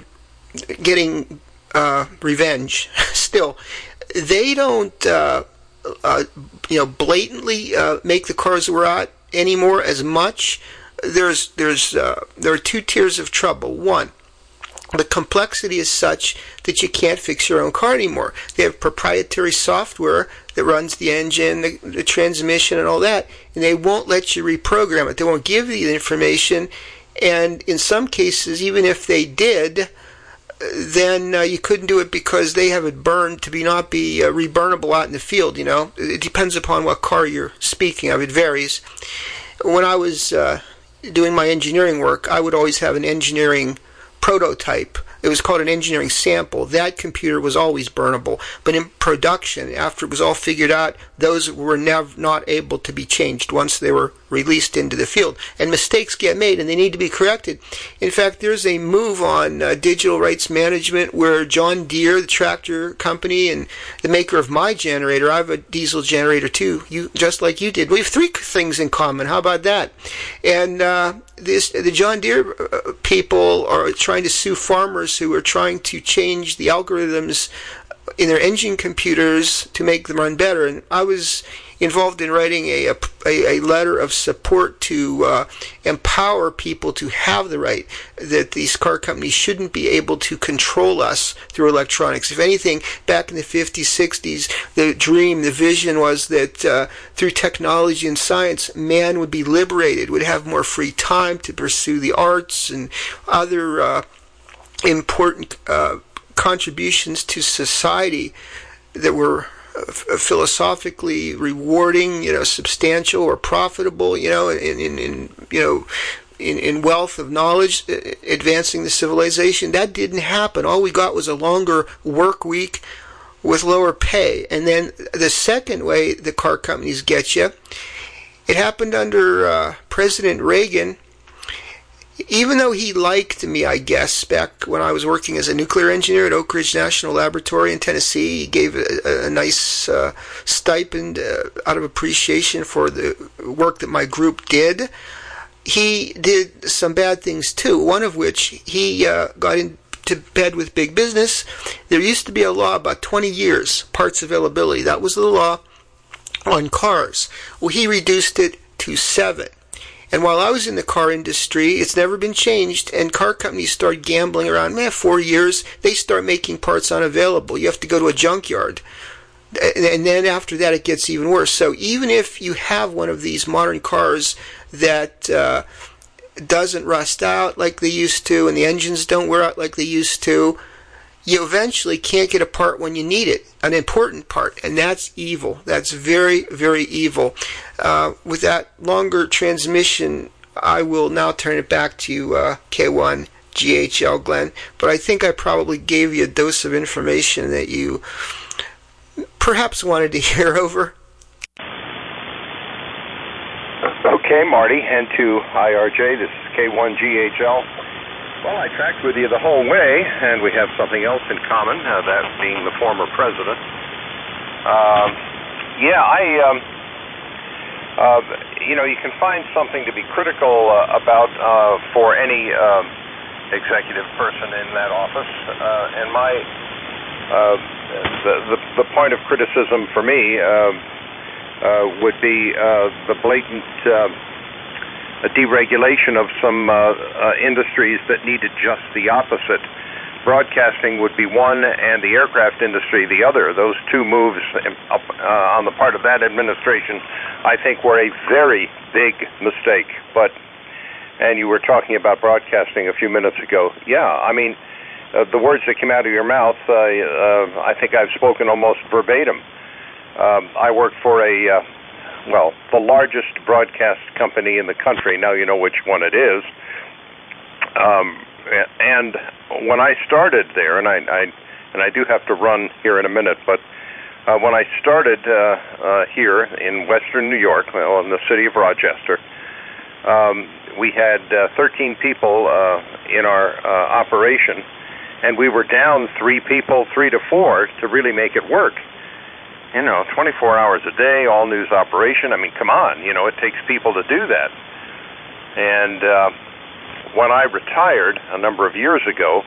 getting uh, revenge. Still, they don't uh, uh, you know blatantly uh, make the cars we're at anymore as much. There's there's uh, there are two tiers of trouble. One, the complexity is such that you can't fix your own car anymore. They have proprietary software that runs the engine, the, the transmission, and all that, and they won't let you reprogram it. They won't give you the information, and in some cases, even if they did, then uh, you couldn't do it because they have it burned to be not be uh, reburnable out in the field. You know, it depends upon what car you're speaking of. It varies. When I was uh, doing my engineering work, I would always have an engineering prototype. It was called an engineering sample. That computer was always burnable. But in production, after it was all figured out, those were never not able to be changed once they were released into the field. And mistakes get made, and they need to be corrected. In fact, there's a move on uh, digital rights management where John Deere, the tractor company, and the maker of my generator, I have a diesel generator too, you just like you did. We have three things in common. How about that? And uh, this, the John Deere uh, people are trying to sue farmers who are trying to change the algorithms in their engine computers to make them run better. And I was involved in writing a, a, a letter of support to uh, empower people to have the right, that these car companies shouldn't be able to control us through electronics. If anything, back in the fifties, sixties, the dream, the vision was that uh, through technology and science, man would be liberated, would have more free time to pursue the arts and other uh, important uh, contributions to society that were philosophically rewarding, you know, substantial or profitable, you know, in, in, in you know, in, in wealth of knowledge, advancing the civilization. That didn't happen. All we got was a longer work week with lower pay. And then the second way the car companies get you, it happened under uh, President Reagan. Even though he liked me, I guess, back when I was working as a nuclear engineer at Oak Ridge National Laboratory in Tennessee, he gave a, a nice uh, stipend uh, out of appreciation for the work that my group did. He did some bad things too, one of which he uh, got into bed with big business. There used to be a law about twenty years, parts availability. That was the law on cars. Well, he reduced it to seven. And while I was in the car industry, it's never been changed, and car companies start gambling around, man, four years, they start making parts unavailable. You have to go to a junkyard. And then after that, it gets even worse. So even if you have one of these modern cars that uh, doesn't rust out like they used to, and the engines don't wear out like they used to, you eventually can't get a part when you need it, an important part, and that's evil. That's very, very evil. Uh, with that longer transmission, I will now turn it back to uh, K one G H L, Glenn, but I think I probably gave you a dose of information that you perhaps wanted to hear. Over. Okay, Marty, and to I R J, this is K one G H L. Well, I tracked with you the whole way, and we have something else in common, uh, that being the former president. Um, yeah, I, um, uh, you know, you can find something to be critical uh, about uh, for any um, executive person in that office, uh, and my uh, the, the the point of criticism for me uh, uh, would be uh, the blatant Uh, a deregulation of some uh, uh, industries that needed just the opposite. Broadcasting would be one, and the aircraft industry the other. Those two moves up, uh, on the part of that administration, I think, were a very big mistake. But, and you were talking about broadcasting a few minutes ago. Yeah, I mean, uh, the words that came out of your mouth, uh, uh, I think I've spoken almost verbatim. Um, I worked for a uh, well, the largest broadcast company in the country. Now you know which one it is. Um, and when I started there, and I, I and I do have to run here in a minute, but uh, when I started uh, uh, here in Western New York, well, in the city of Rochester, um, we had uh, thirteen people uh, in our uh, operation, and we were down three people, three to four, to really make it work. You know, twenty-four hours a day, all news operation. I mean, come on, you know, it takes people to do that. And uh, when I retired a number of years ago,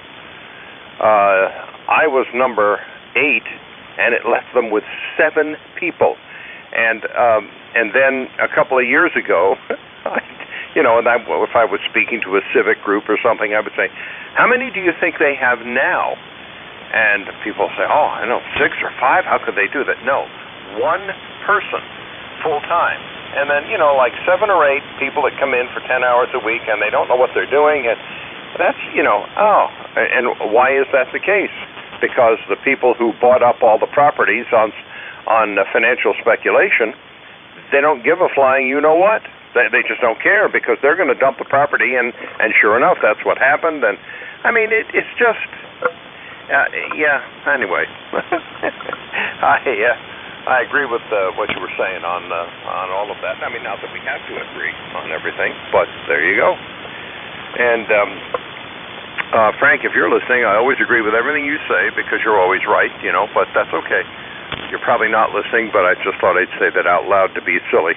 uh, I was number eight, and it left them with seven people. And um, and then a couple of years ago, you know, and I, if I was speaking to a civic group or something, I would say, how many do you think they have now? And people say, oh, I know, six or five, how could they do that? No, one person, full-time. And then, you know, like seven or eight people that come in for ten hours a week, and they don't know what they're doing, and that's, you know, oh, and why is that the case? Because the people who bought up all the properties on on financial speculation, they don't give a flying you-know-what. They, they just don't care, because they're going to dump the property, and, and sure enough, that's what happened. And, I mean, it, it's just... Uh, yeah, anyway, I uh, I agree with uh, what you were saying on uh, on all of that. I mean, not that we have to agree on everything, but there you go. And um, uh, Frank, if you're listening, I always agree with everything you say because you're always right, you know, but that's okay. You're probably not listening, but I just thought I'd say that out loud to be silly.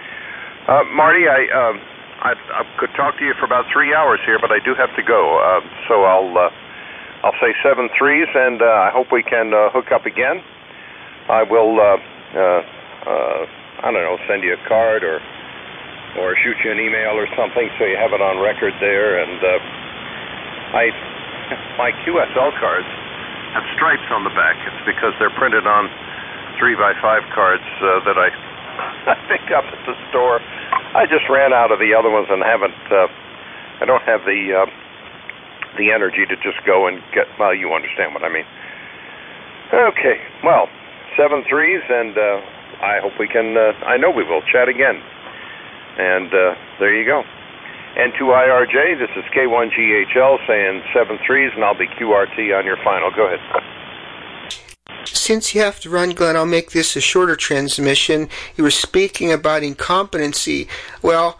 Uh, Marty, I, uh, I I could talk to you for about three hours here, but I do have to go, uh, so I'll... Uh, I'll say seven threes, and uh, I hope we can uh, hook up again. I will, uh, uh, uh, I don't know, send you a card or or shoot you an email or something so you have it on record there. And uh, I, my Q S L cards have stripes on the back. It's because they're printed on three by five cards uh, that I, I picked up at the store. I just ran out of the other ones and haven't, uh, I don't have the... Uh, the energy to just go and get, well, you understand what I mean. Okay, well, seven threes, and uh, I hope we can, uh, I know we will, chat again. And uh, there you go. And to I R J, this is K one G H L saying seven threes, and I'll be Q R T on your final. Go ahead. Since you have to run, Glenn, I'll make this a shorter transmission. You were speaking about incompetency. Well,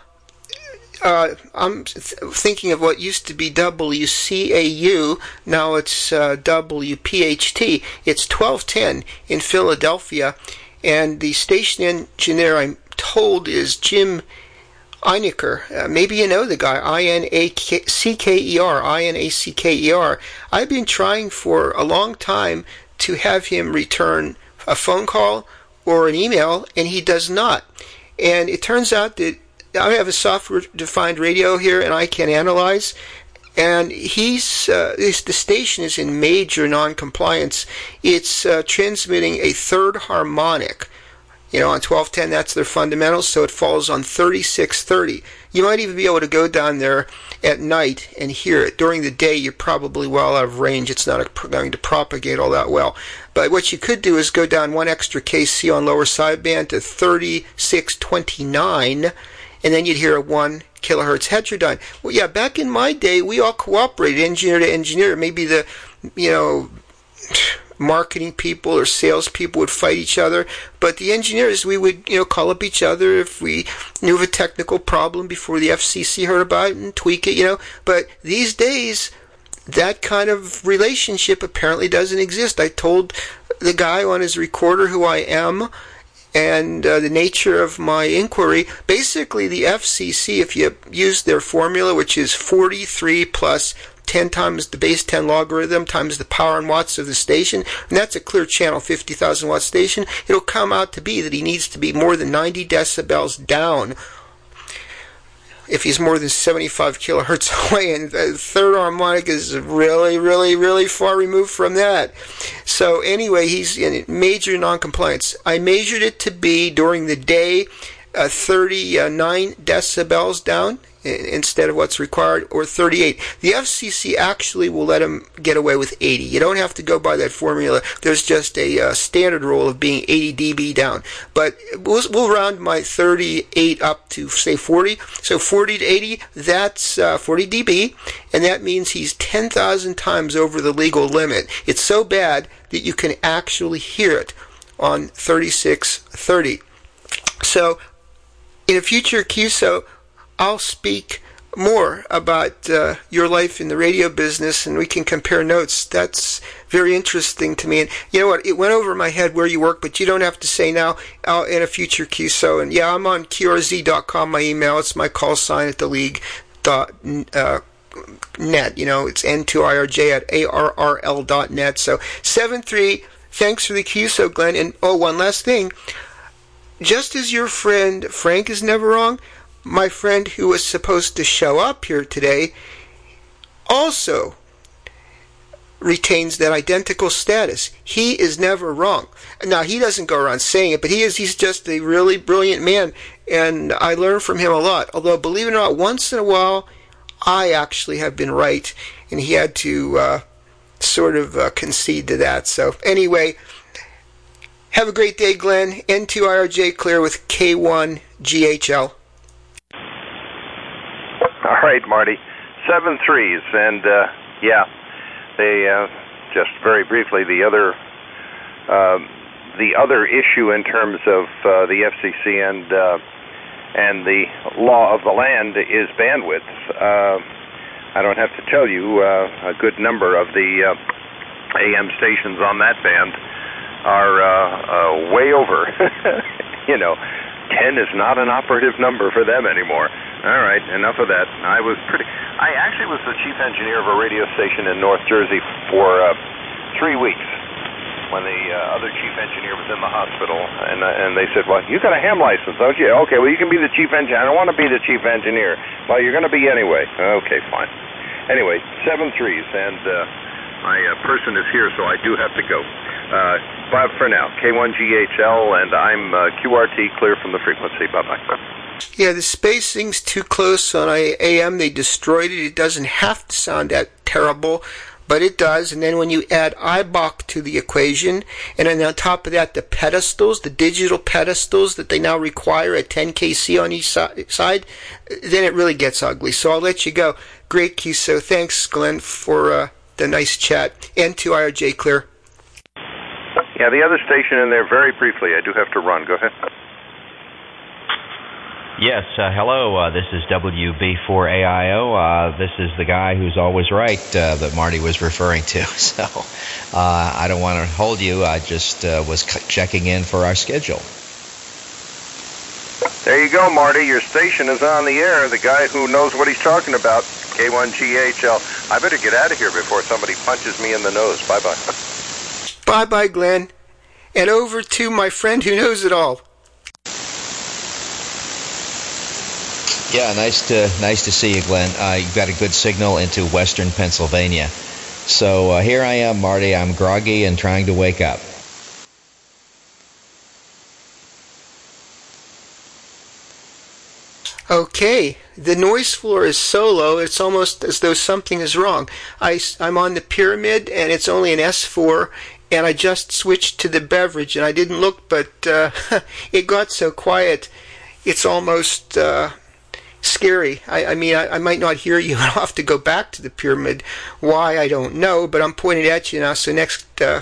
Uh, I'm th- thinking of what used to be W C A U, now it's uh, W P H T. It's twelve ten in Philadelphia, and the station engineer, I'm told, is Jim Einiker. Uh, maybe you know the guy, I N A C K E R, I N A C K E R. I've been trying for a long time to have him return a phone call or an email, and he does not. And it turns out that I have a software-defined radio here, and I can analyze. And he's uh, this, the station is in major non-compliance. It's uh, transmitting a third harmonic You know, on twelve ten, that's their fundamentals, so it falls on thirty-six thirty. You might even be able to go down there at night and hear it. During the day, you're probably well out of range. It's not going to propagate all that well. But what you could do is go down one extra K C on lower sideband to thirty-six twenty-nine, and then you'd hear a one kilohertz heterodyne. Well, yeah, back in my day, we all cooperated, engineer to engineer. Maybe the, you know, marketing people or sales people would fight each other, but the engineers, we would, you know, call up each other if we knew of a technical problem before the F C C heard about it and tweak it, you know. But these days, that kind of relationship apparently doesn't exist. I told the guy on his recorder who I am and uh, the nature of my inquiry. Basically, the F C C, if you use their formula, which is forty-three plus ten times the base ten logarithm times the power in watts of the station, and that's a clear channel fifty thousand watt station, it'll come out to be that he needs to be more than ninety decibels down if he's more than seventy-five kilohertz away, and the third harmonic is really, really, really far removed from that. So anyway, he's in major non-compliance. I measured it to be, during the day, uh, thirty-nine decibels down instead of what's required, or thirty-eight. The F C C actually will let him get away with eighty. You don't have to go by that formula. There's just a uh, standard rule of being eighty decibels down. But we'll, we'll round my thirty-eight up to, say, forty. So forty to eighty, that's uh, forty decibels, and that means he's ten thousand times over the legal limit. It's so bad that you can actually hear it on thirty-six thirty. So in a future Q S O, I'll speak more about uh, your life in the radio business, and we can compare notes. That's very interesting to me. And you know what? It went over my head where you work, but you don't have to say now. I'll, in a future Q S O. And yeah, I'm on Q R Z dot com, my email. It's my call sign at the league dot net. You know, it's N two I R J at A R R L dot net. So seven three, thanks for the Q S O, Glenn. And oh, one last thing. Just as your friend Frank is never wrong, my friend who was supposed to show up here today also retains that identical status. He is never wrong. Now, he doesn't go around saying it, but he is, he's just a really brilliant man, and I learn from him a lot. Although, believe it or not, once in a while, I actually have been right, and he had to uh, sort of uh, concede to that. So, anyway, have a great day, Glenn. N two I R J clear with K one G H L. All right, Marty. Seven threes, and uh, yeah, they uh, just very briefly the other uh, the other issue in terms of uh, the F C C and uh, and the law of the land is bandwidth. Uh, I don't have to tell you, uh, a good number of the uh, A M stations on that band are uh, uh, way over. You know, ten is not an operative number for them anymore. All right, enough of that. I was pretty. I actually was the chief engineer of a radio station in North Jersey for uh, three weeks when the uh, other chief engineer was in the hospital, and uh, and they said, "Well, you got a ham license, don't you?" Okay, well, you can be the chief engineer. I don't want to be the chief engineer. Well, you're going to be anyway. Okay, fine. Anyway, seven threes, and uh, my uh, person is here, so I do have to go. Uh, bye for now. K one G H L, and I'm uh, Q R T, clear from the frequency. Bye-bye. Yeah, the spacing's too close on A M. They destroyed it. It doesn't have to sound that terrible, but it does. And then when you add I B O C to the equation, and then on top of that, the pedestals, the digital pedestals that they now require at ten K C on each si- side, then it really gets ugly. So I'll let you go. Great, Q S O. Thanks, Glenn, for uh, the nice chat. N two I R J clear. Yeah, the other station in there, very briefly. I do have to run. Go ahead. Yes, uh, hello, uh, this is W B four A I O. Uh, this is the guy who's always right uh, that Marty was referring to. So uh, I don't want to hold you. I just uh, was c- checking in for our schedule. There you go, Marty. Your station is on the air. The guy who knows what he's talking about, K one G H L. I better get out of here before somebody punches me in the nose. Bye-bye. Bye-bye, Glenn. And over to my friend who knows it all. Yeah, nice to nice to see you, Glenn. Uh, you've got a good signal into western Pennsylvania. So uh, here I am, Marty. I'm groggy and trying to wake up. Okay, the noise floor is so low, it's almost as though something is wrong. I, I'm on the Pyramid, and it's only an S four, and I just switched to the Beverage, and I didn't look, but uh, it got so quiet, it's almost uh, scary. I, I mean, I, I might not hear you. I'll have to go back to the Pyramid. Why, I don't know, but I'm pointing at you now, so next uh,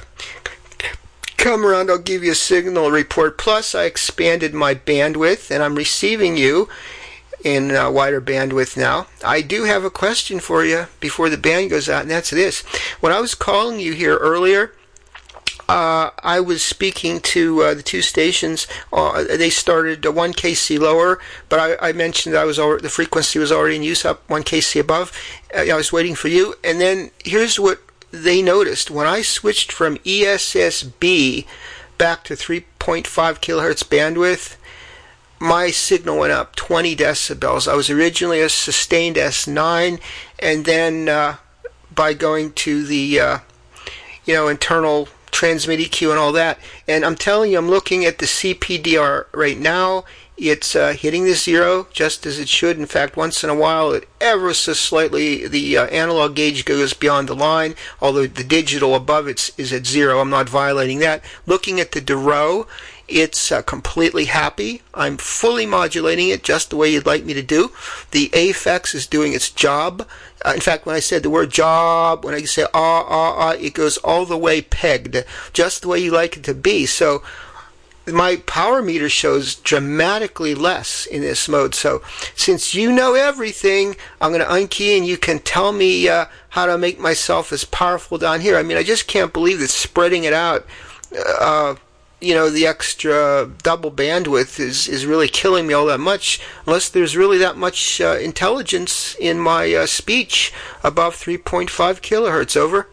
come around, I'll give you a signal report. Plus, I expanded my bandwidth, and I'm receiving you in uh, wider bandwidth now. I do have a question for you before the band goes out, and that's this. When I was calling you here earlier, uh, I was speaking to uh, the two stations. Uh, they started uh, one K C lower, but I, I mentioned I was already, the frequency was already in use up one K C above. Uh, I was waiting for you, and then here's what they noticed. When I switched from E S S B back to three point five kilohertz bandwidth, my signal went up twenty decibels. I was originally a sustained S nine, and then uh, by going to the uh, you know internal transmit E Q and all that, and I'm telling you, I'm looking at the C P D R right now. It's uh, hitting the zero just as it should. In fact, once in a while, it ever so slightly, the uh, analog gauge goes beyond the line, although the digital above it is at zero. I'm not violating that. Looking at the Dero, it's uh, completely happy. I'm fully modulating it just the way you'd like me to do. The A F X is doing its job. Uh, in fact, when I said the word job, when I say ah, ah, ah, it goes all the way pegged, just the way you like it to be. So my power meter shows dramatically less in this mode. So since you know everything, I'm going to unkey and you can tell me uh, how to make myself as powerful down here. I mean, I just can't believe that spreading it out, uh, you know, the extra double bandwidth is, is really killing me all that much, unless there's really that much uh, intelligence in my uh, speech above three point five kilohertz. Over.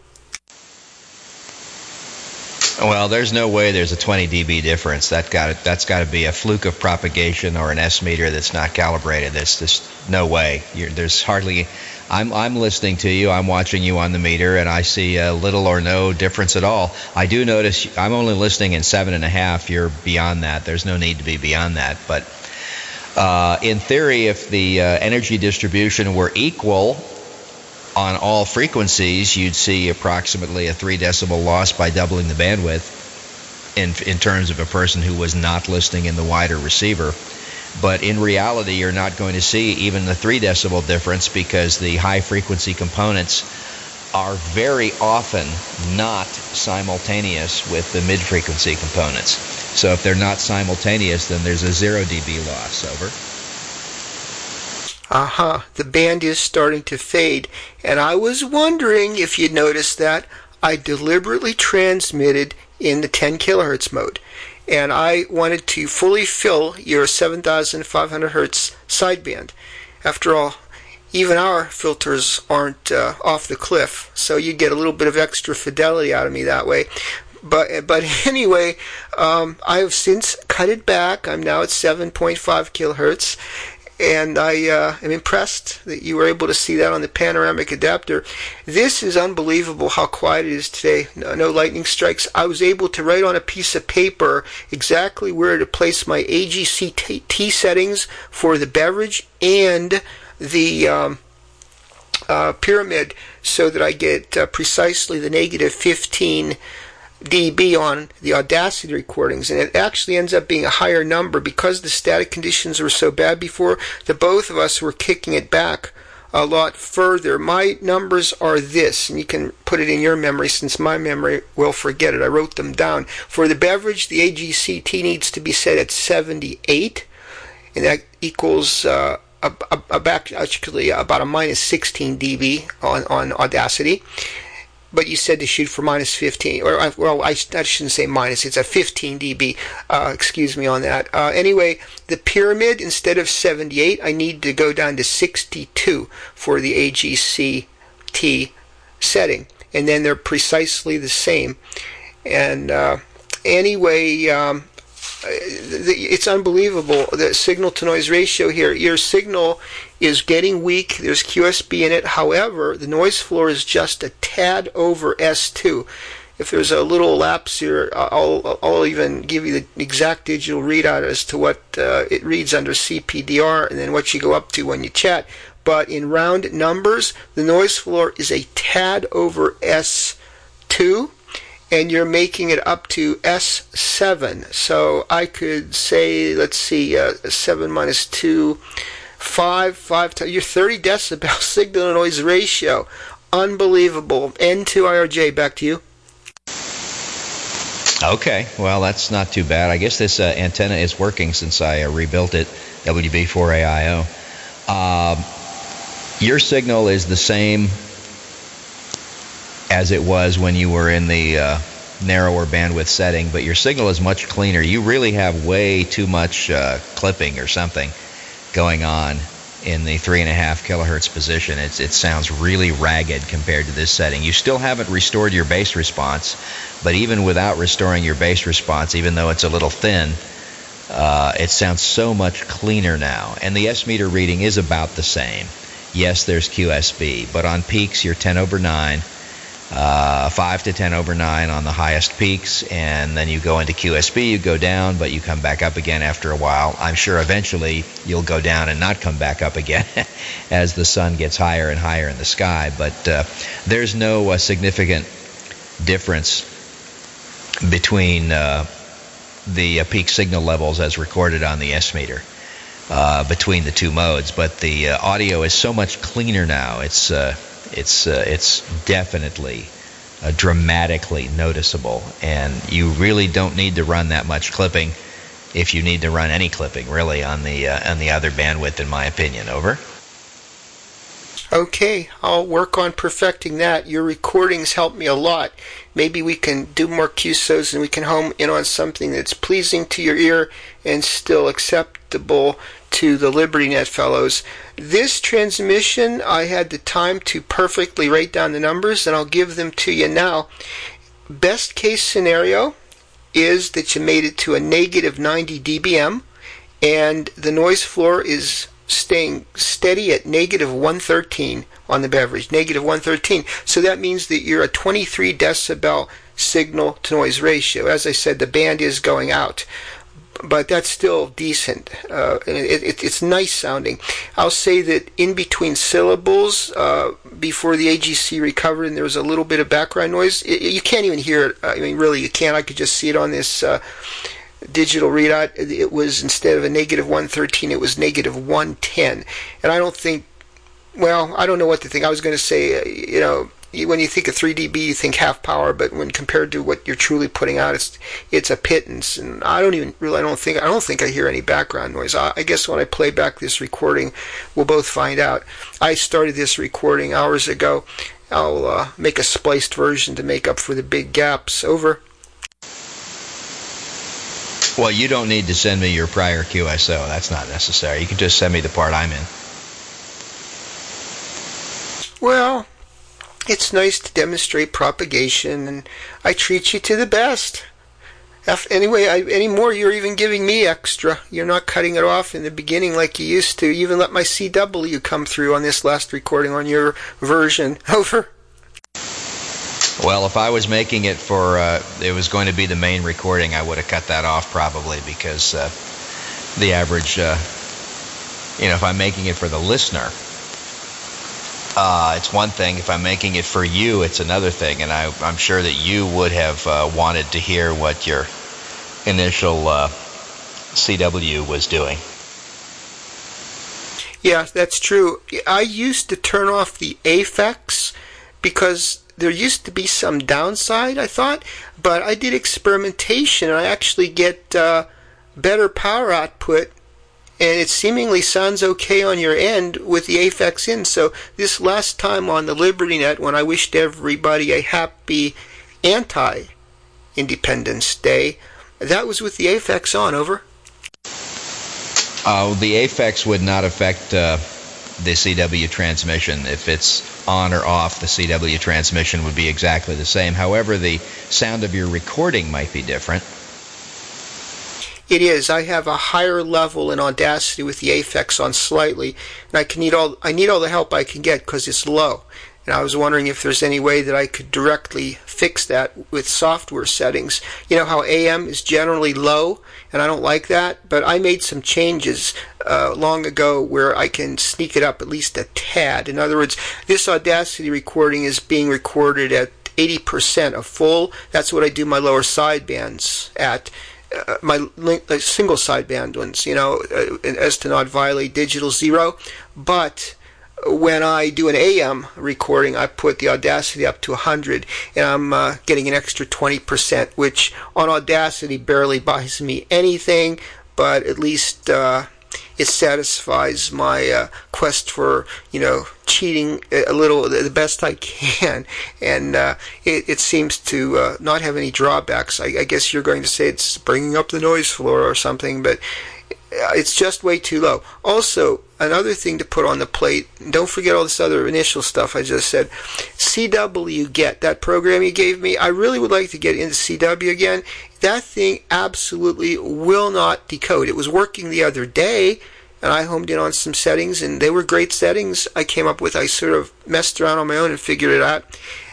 Well, there's no way there's a twenty decibel difference. That got that's got to be a fluke of propagation or an S meter that's not calibrated. There's just no way. You're, there's hardly. I'm I'm listening to you. I'm watching you on the meter, and I see uh, little or no difference at all. I do notice I'm only listening in seven and a half. You're beyond that. There's no need to be beyond that. But uh, in theory, if the uh, energy distribution were equal on all frequencies, you'd see approximately a three decibel loss by doubling the bandwidth in in terms of a person who was not listening in the wider receiver. But in reality, you're not going to see even the three decibel difference because the high frequency components are very often not simultaneous with the mid frequency components. So if they're not simultaneous, then there's a zero decibel loss. Over. Aha, uh-huh. The band is starting to fade, and I was wondering if you'd noticed that I deliberately transmitted in the ten kilohertz mode, and I wanted to fully fill your seven thousand five hundred hertz sideband. After all, even our filters aren't uh, off the cliff, so you get a little bit of extra fidelity out of me that way. But but anyway, um, I have since cut it back. I'm now at seven point five kilohertz. And I uh, am impressed that you were able to see that on the panoramic adapter. This is unbelievable how quiet it is today. No, no lightning strikes. I was able to write on a piece of paper exactly where to place my A G C T settings for the Beverage and the um, uh, Pyramid so that I get uh, precisely the negative fifteen dB on the Audacity recordings, and it actually ends up being a higher number because the static conditions were so bad before that both of us were kicking it back a lot further. My numbers are this, and you can put it in your memory since my memory will forget it. I wrote them down. For the Beverage, the A G C T needs to be set at seventy-eight, and that equals uh, a, a, a back, actually about a minus sixteen dB on, on Audacity. But you said to shoot for minus fifteen, or well, I, I shouldn't say minus. It's a fifteen dB. Uh, excuse me on that. Uh, anyway, the Pyramid, instead of seventy-eight, I need to go down to sixty-two for the A G C T setting, and then they're precisely the same. And uh, anyway, um, it's unbelievable, the signal to noise ratio here. Your signal is getting weak. There's Q S B in it. However, the noise floor is just a tad over S two. if there's a little lapse here, I'll, I'll even give you the exact digital readout as to what uh, it reads under C P D R and then what you go up to when you chat. But in round numbers, the noise floor is a tad over S two, and you're making it up to S seven. So I could say, let's see, uh, seven minus two, five, five, t- you're thirty decibel signal to noise ratio. Unbelievable. N two I R J, back to you. Okay, well, that's not too bad. I guess this uh, antenna is working since I uh, rebuilt it, W B four A I O. Um, your signal is the same as it was when you were in the uh, narrower bandwidth setting, but your signal is much cleaner. You really have way too much uh, clipping or something going on in the three and a half kilohertz position. It's, it sounds really ragged compared to this setting. You still haven't restored your bass response, but even without restoring your bass response, even though it's a little thin, uh, it sounds so much cleaner now. And the S meter reading is about the same. Yes, there's Q S B, but on peaks you're ten over nine. Uh, five to ten over nine on the highest peaks, and then you go into Q S B, you go down, but you come back up again after a while. I'm sure eventually you'll go down and not come back up again as the sun gets higher and higher in the sky, but uh, there's no uh, significant difference between uh, the uh, peak signal levels as recorded on the S meter uh, between the two modes, but the uh, audio is so much cleaner now. It's uh, It's uh, it's definitely uh, dramatically noticeable, and you really don't need to run that much clipping, if you need to run any clipping, really, on the uh, on the other bandwidth, in my opinion. Over. Okay, I'll work on perfecting that. Your recordings help me a lot. Maybe we can do more Q S Os and we can home in on something that's pleasing to your ear and still acceptable to the LibertyNet fellows. This transmission, I had the time to perfectly write down the numbers, and I'll give them to you now. Best case scenario is that you made it to a negative ninety decibels, and the noise floor is staying steady at negative one thirteen on the beverage, negative one thirteen. So that means that you're a twenty-three decibel signal to noise ratio. As I said, the band is going out, but that's still decent. Uh, it, it, it's nice sounding. I'll say that in between syllables, uh, before the A G C recovered and there was a little bit of background noise, it, you can't even hear it. I mean, really, you can't. I could just see it on this uh, digital readout. It was, instead of a negative one thirteen, it was negative one ten. And I don't think, well, I don't know what to think. I was going to say, uh, you know, when you think of three decibels, you think half power, but when compared to what you're truly putting out, it's it's a pittance. And I don't even really, I don't think, I don't think I hear any background noise. I, I guess when I play back this recording, we'll both find out. I started this recording hours ago. I'll uh, make a spliced version to make up for the big gaps. Over. Well, you don't need to send me your prior Q S O. That's not necessary. You can just send me the part I'm in. Well, it's nice to demonstrate propagation, and I treat you to the best. If, anyway, I, anymore, you're even giving me extra. You're not cutting it off in the beginning like you used to. You even let my C W come through on this last recording on your version. Over. Well, if I was making it for, uh, it was going to be the main recording, I would have cut that off probably, because uh, the average, uh, you know, if I'm making it for the listener, Uh, it's one thing. If I'm making it for you, it's another thing. And I, I'm sure that you would have uh, wanted to hear what your initial uh, C W was doing. Yeah, that's true. I used to turn off the affix because there used to be some downside, I thought. But I did experimentation, and I actually get uh, better power output, and it seemingly sounds okay on your end with the affix in. So this last time on the LibertyNet, when I wished everybody a happy anti-Independence Day, that was with the affix on. Over. Uh, the affix would not affect uh, the C W transmission. If it's on or off, the C W transmission would be exactly the same. However, the sound of your recording might be different. It is. I have a higher level in Audacity with the affix on slightly, and I can need all I need all the help I can get because it's low. and I was wondering if there's any way that I could directly fix that with software settings. You know how A M is generally low, and I don't like that, but I made some changes uh, long ago where I can sneak it up at least a tad. In other words, this Audacity recording is being recorded at eighty percent of full. That's what I do my lower sidebands at. Uh, my link, uh, single sideband ones, you know, uh, as to not violate digital zero. But when I do an A M recording, I put the Audacity up to one hundred, and I'm uh, getting an extra twenty percent, which on Audacity barely buys me anything, but at least uh, it satisfies my uh, quest for, you know, cheating a little, the best I can, and uh, it, it seems to uh, not have any drawbacks. I, I guess you're going to say it's bringing up the noise floor or something, but it's just way too low. Also, another thing to put on the plate, don't forget all this other initial stuff I just said. C W Get, that program you gave me, I really would like to get into C W again. That thing absolutely will not decode. It was working the other day, and I homed in on some settings, and they were great settings I came up with. I sort of messed around on my own and figured it out.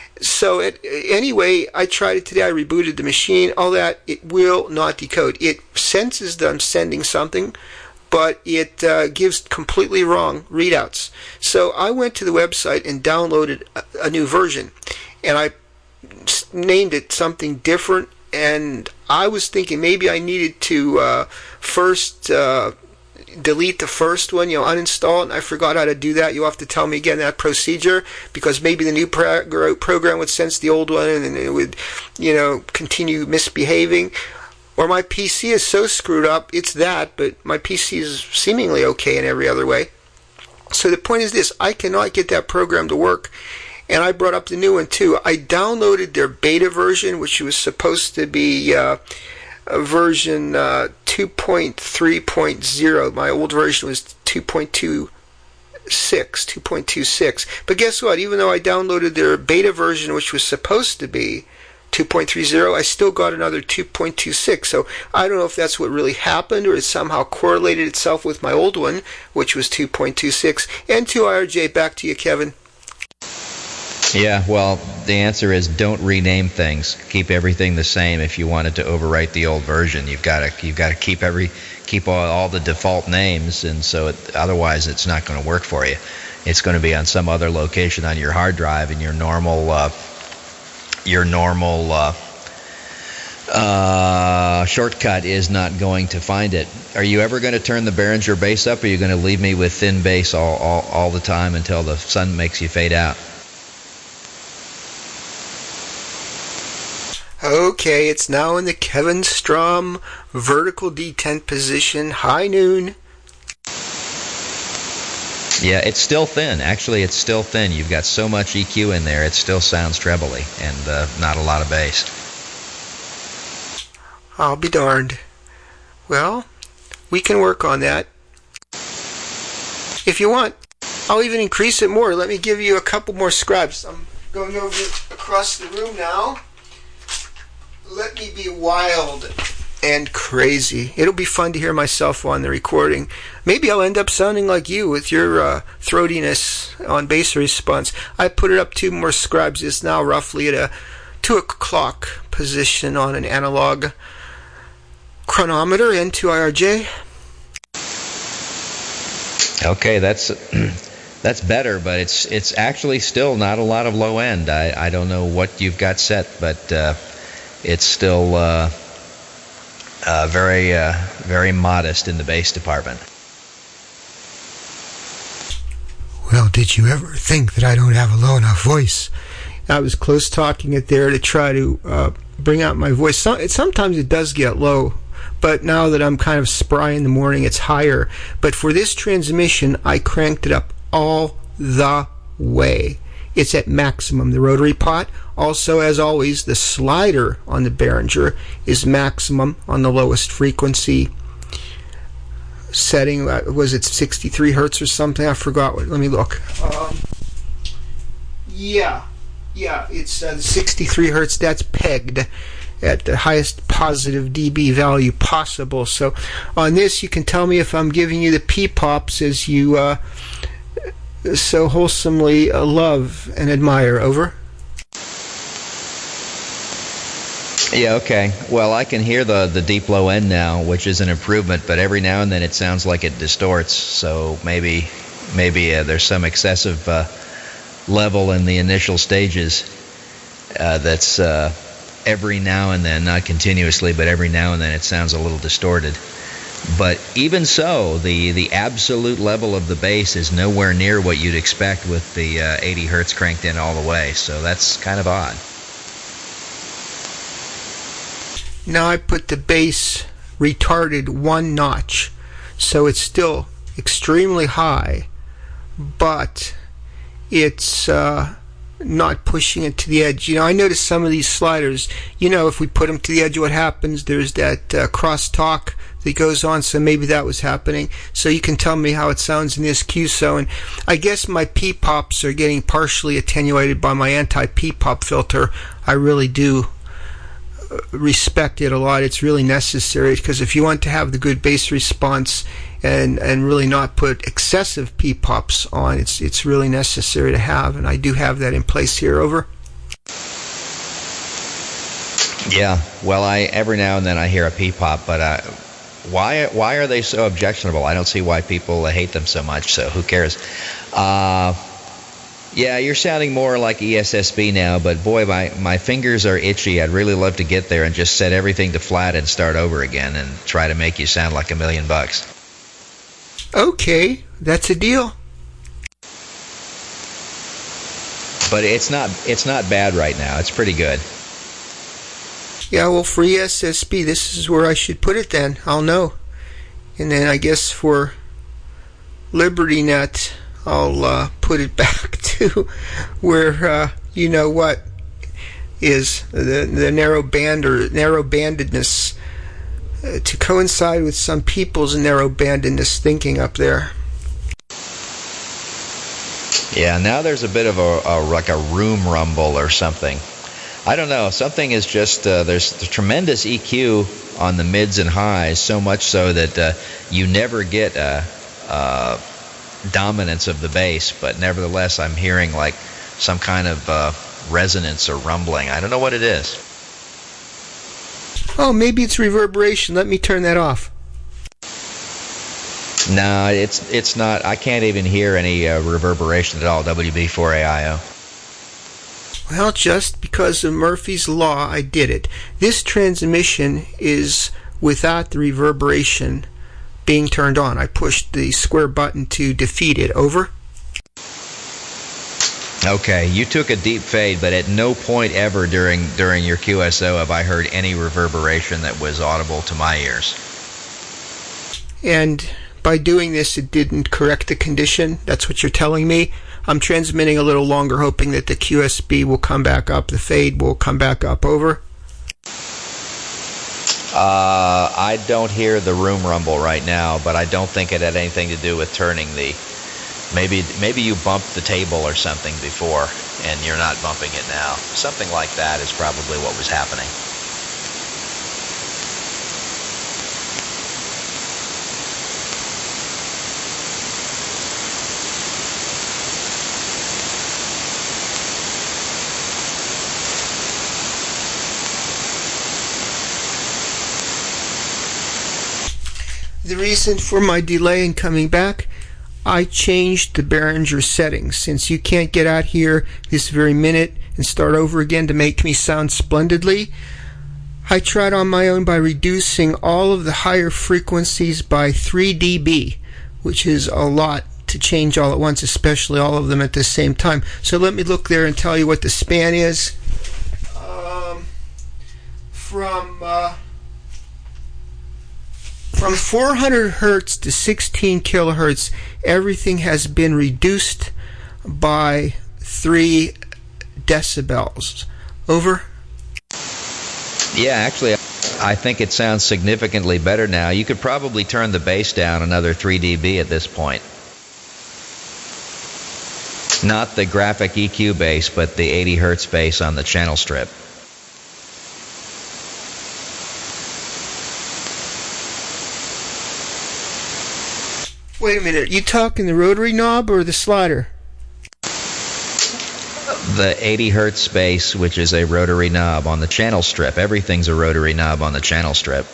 So it, anyway, I tried it today. I rebooted the machine. All that, it will not decode. It senses that I'm sending something, but it uh, gives completely wrong readouts. So I went to the website and downloaded a, a new version, and I named it something different. And I was thinking maybe I needed to uh, first uh, delete the first one, you know, uninstall it, and I forgot how to do that. You'll have to tell me again that procedure, because maybe the new prog- program would sense the old one and it would, you know, continue misbehaving. Or my P C is so screwed up, it's that, but my P C is seemingly okay in every other way. So the point is this, I cannot get that program to work, and I brought up the new one too. I downloaded their beta version, which was supposed to be uh, a version uh, two point three point oh. My old version was two point two six, two point two six. But guess what? Even though I downloaded their beta version, which was supposed to be two point three oh, I still got another two point two six. So I don't know if that's what really happened, or it somehow correlated itself with my old one, which was two point two six. And to I R J, back to you, Kevin. Yeah, well, the answer is don't rename things. Keep everything the same. If you wanted to overwrite the old version, you've got to you've got to keep every keep all, all the default names, and so it, otherwise it's not going to work for you. It's going to be on some other location on your hard drive, and your normal uh, your normal uh, uh, shortcut is not going to find it. Are you ever going to turn the Behringer bass up, or are you going to leave me with thin bass all, all, all the time until the sun makes you fade out? Okay, it's now in the Kevin Strom vertical detent position, high noon. Yeah, it's still thin. Actually, it's still thin. You've got so much E Q in there, it still sounds trebly, and uh, not a lot of bass. I'll be darned. Well, we can work on that. If you want, I'll even increase it more. Let me give you a couple more scribes. I'm going over across the room now. Let me be wild and crazy. It'll be fun to hear myself on the recording. Maybe I'll end up sounding like you with your uh, throatiness on bass response. I put it up two more scribes. It's now roughly at a two o'clock position on an analog chronometer. N two I R J. Okay, that's that's better, but it's it's actually still not a lot of low end. I, I don't know what you've got set, but uh, it's still uh, uh, very uh, very modest in the bass department. Well, did you ever think that I don't have a low enough voice? I was close talking it there to try to uh, bring out my voice. So, it, sometimes it does get low, but now that I'm kind of spry in the morning, it's higher. But for this transmission, I cranked it up all the way. It's at maximum. The rotary pot, also as always, the slider on the Behringer is maximum on the lowest frequency setting. Was it sixty-three hertz or something? I forgot. What. Let me look. Um, yeah, yeah, it's uh, sixty-three hertz. That's pegged at the highest positive dB value possible. So on this, you can tell me if I'm giving you the P-pops as you uh, so wholesomely uh, love and admire. Over. Yeah, okay. Well, I can hear the, the deep low end now, which is an improvement, but every now and then it sounds like it distorts, so maybe maybe uh, there's some excessive uh, level in the initial stages uh, that's uh, every now and then, not continuously, but every now and then it sounds a little distorted. But even so, the, the absolute level of the bass is nowhere near what you'd expect with the uh, eighty hertz cranked in all the way, so that's kind of odd. Now I put the bass retarded one notch, so it's still extremely high, but it's uh, not pushing it to the edge. You know, I noticed some of these sliders, you know, if we put them to the edge, what happens? There's that uh, crosstalk that goes on, so maybe that was happening. So you can tell me how it sounds in this Q S O. And I guess my P-pops are getting partially attenuated by my anti-P-pop filter. I really do respect it a lot. It's really necessary, because if you want to have the good bass response and and really not put excessive P-pops on, it's it's really necessary to have, and I do have that in place here. Over. Yeah, well, I every now and then I hear a P-pop, but uh, why why are they so objectionable? I don't see why people hate them so much, so who cares? Uh, Yeah, you're sounding more like E S S B now, but boy, my, my fingers are itchy. I'd really love to get there and just set everything to flat and start over again and try to make you sound like a million bucks. Okay, that's a deal. But it's not it's not bad right now. It's pretty good. Yeah, well, for E S S B, this is where I should put it then. I'll know. And then I guess for LibertyNet, I'll uh, put it back to where uh, you know what is the the narrow band or narrow bandedness uh, to coincide with some people's narrow bandedness thinking up there. Yeah, now there's a bit of a, a like a room rumble or something. I don't know. Something is just uh, there's the tremendous E Q on the mids and highs, so much so that uh, you never get a. a dominance of the bass, but nevertheless I'm hearing like some kind of uh, resonance or rumbling. I don't know what it is. Oh, maybe it's reverberation. Let me turn that off. No, it's it's not. I can't even hear any uh, reverberation at all. W B four A I O. Well, just because of Murphy's Law, I did it. This transmission is without the reverberation being turned on. I pushed the square button to defeat it. Over. Okay, you took a deep fade, but at no point ever during during your Q S O have I heard any reverberation that was audible to my ears. And by doing this, it didn't correct the condition. That's what you're telling me. I'm transmitting a little longer, hoping that the Q S B will come back up, the fade will come back up. Over. Uh, I don't hear the room rumble right now, but I don't think it had anything to do with turning the... Maybe maybe you bumped the table or something before, and you're not bumping it now. Something like that is probably what was happening. The reason for my delay in coming back, I changed the Behringer settings. Since you can't get out here this very minute and start over again to make me sound splendidly, I tried on my own by reducing all of the higher frequencies by three D B, which is a lot to change all at once, especially all of them at the same time. So let me look there and tell you what the span is. Um, from... Uh, From four hundred hertz to sixteen kilohertz, everything has been reduced by three decibels. Over? Yeah, actually, I think it sounds significantly better now. You could probably turn the bass down another three D B at this point. Not the graphic E Q bass, but the eighty hertz bass on the channel strip. Wait a minute, you talking the rotary knob or the slider? the eighty hertz space, which is a rotary knob on the channel strip. Everything's a rotary knob on the channel strip.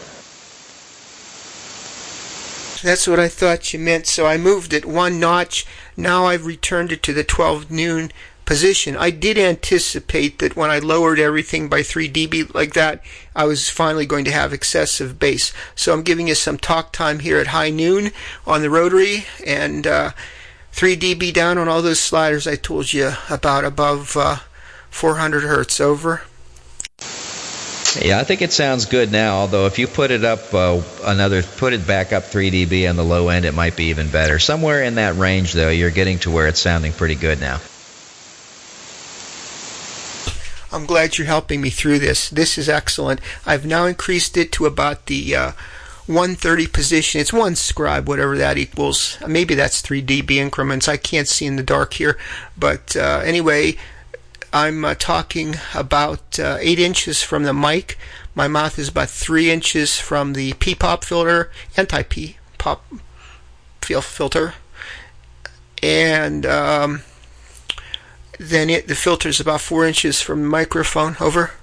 That's what I thought you meant, so I moved it one notch. Now I've returned it to the twelve noon position. I did anticipate that when I lowered everything by three D B like that, I was finally going to have excessive bass. So I'm giving you some talk time here at high noon on the rotary, and uh, three D B down on all those sliders I told you about above uh, four hundred hertz. Over. Yeah, I think it sounds good now, although if you put it up uh, another, put it back up three D B on the low end, it might be even better. Somewhere in that range, though, you're getting to where it's sounding pretty good now. I'm glad you're helping me through this. This is excellent. I've now increased it to about the uh, one thirty position. It's one scribe, whatever that equals. Maybe that's three D B increments. I can't see in the dark here. But uh, anyway, I'm uh, talking about uh, eight inches from the mic. My mouth is about three inches from the P-pop filter, anti-P pop filter. And um, then it, the filter is about four inches from the microphone. Over.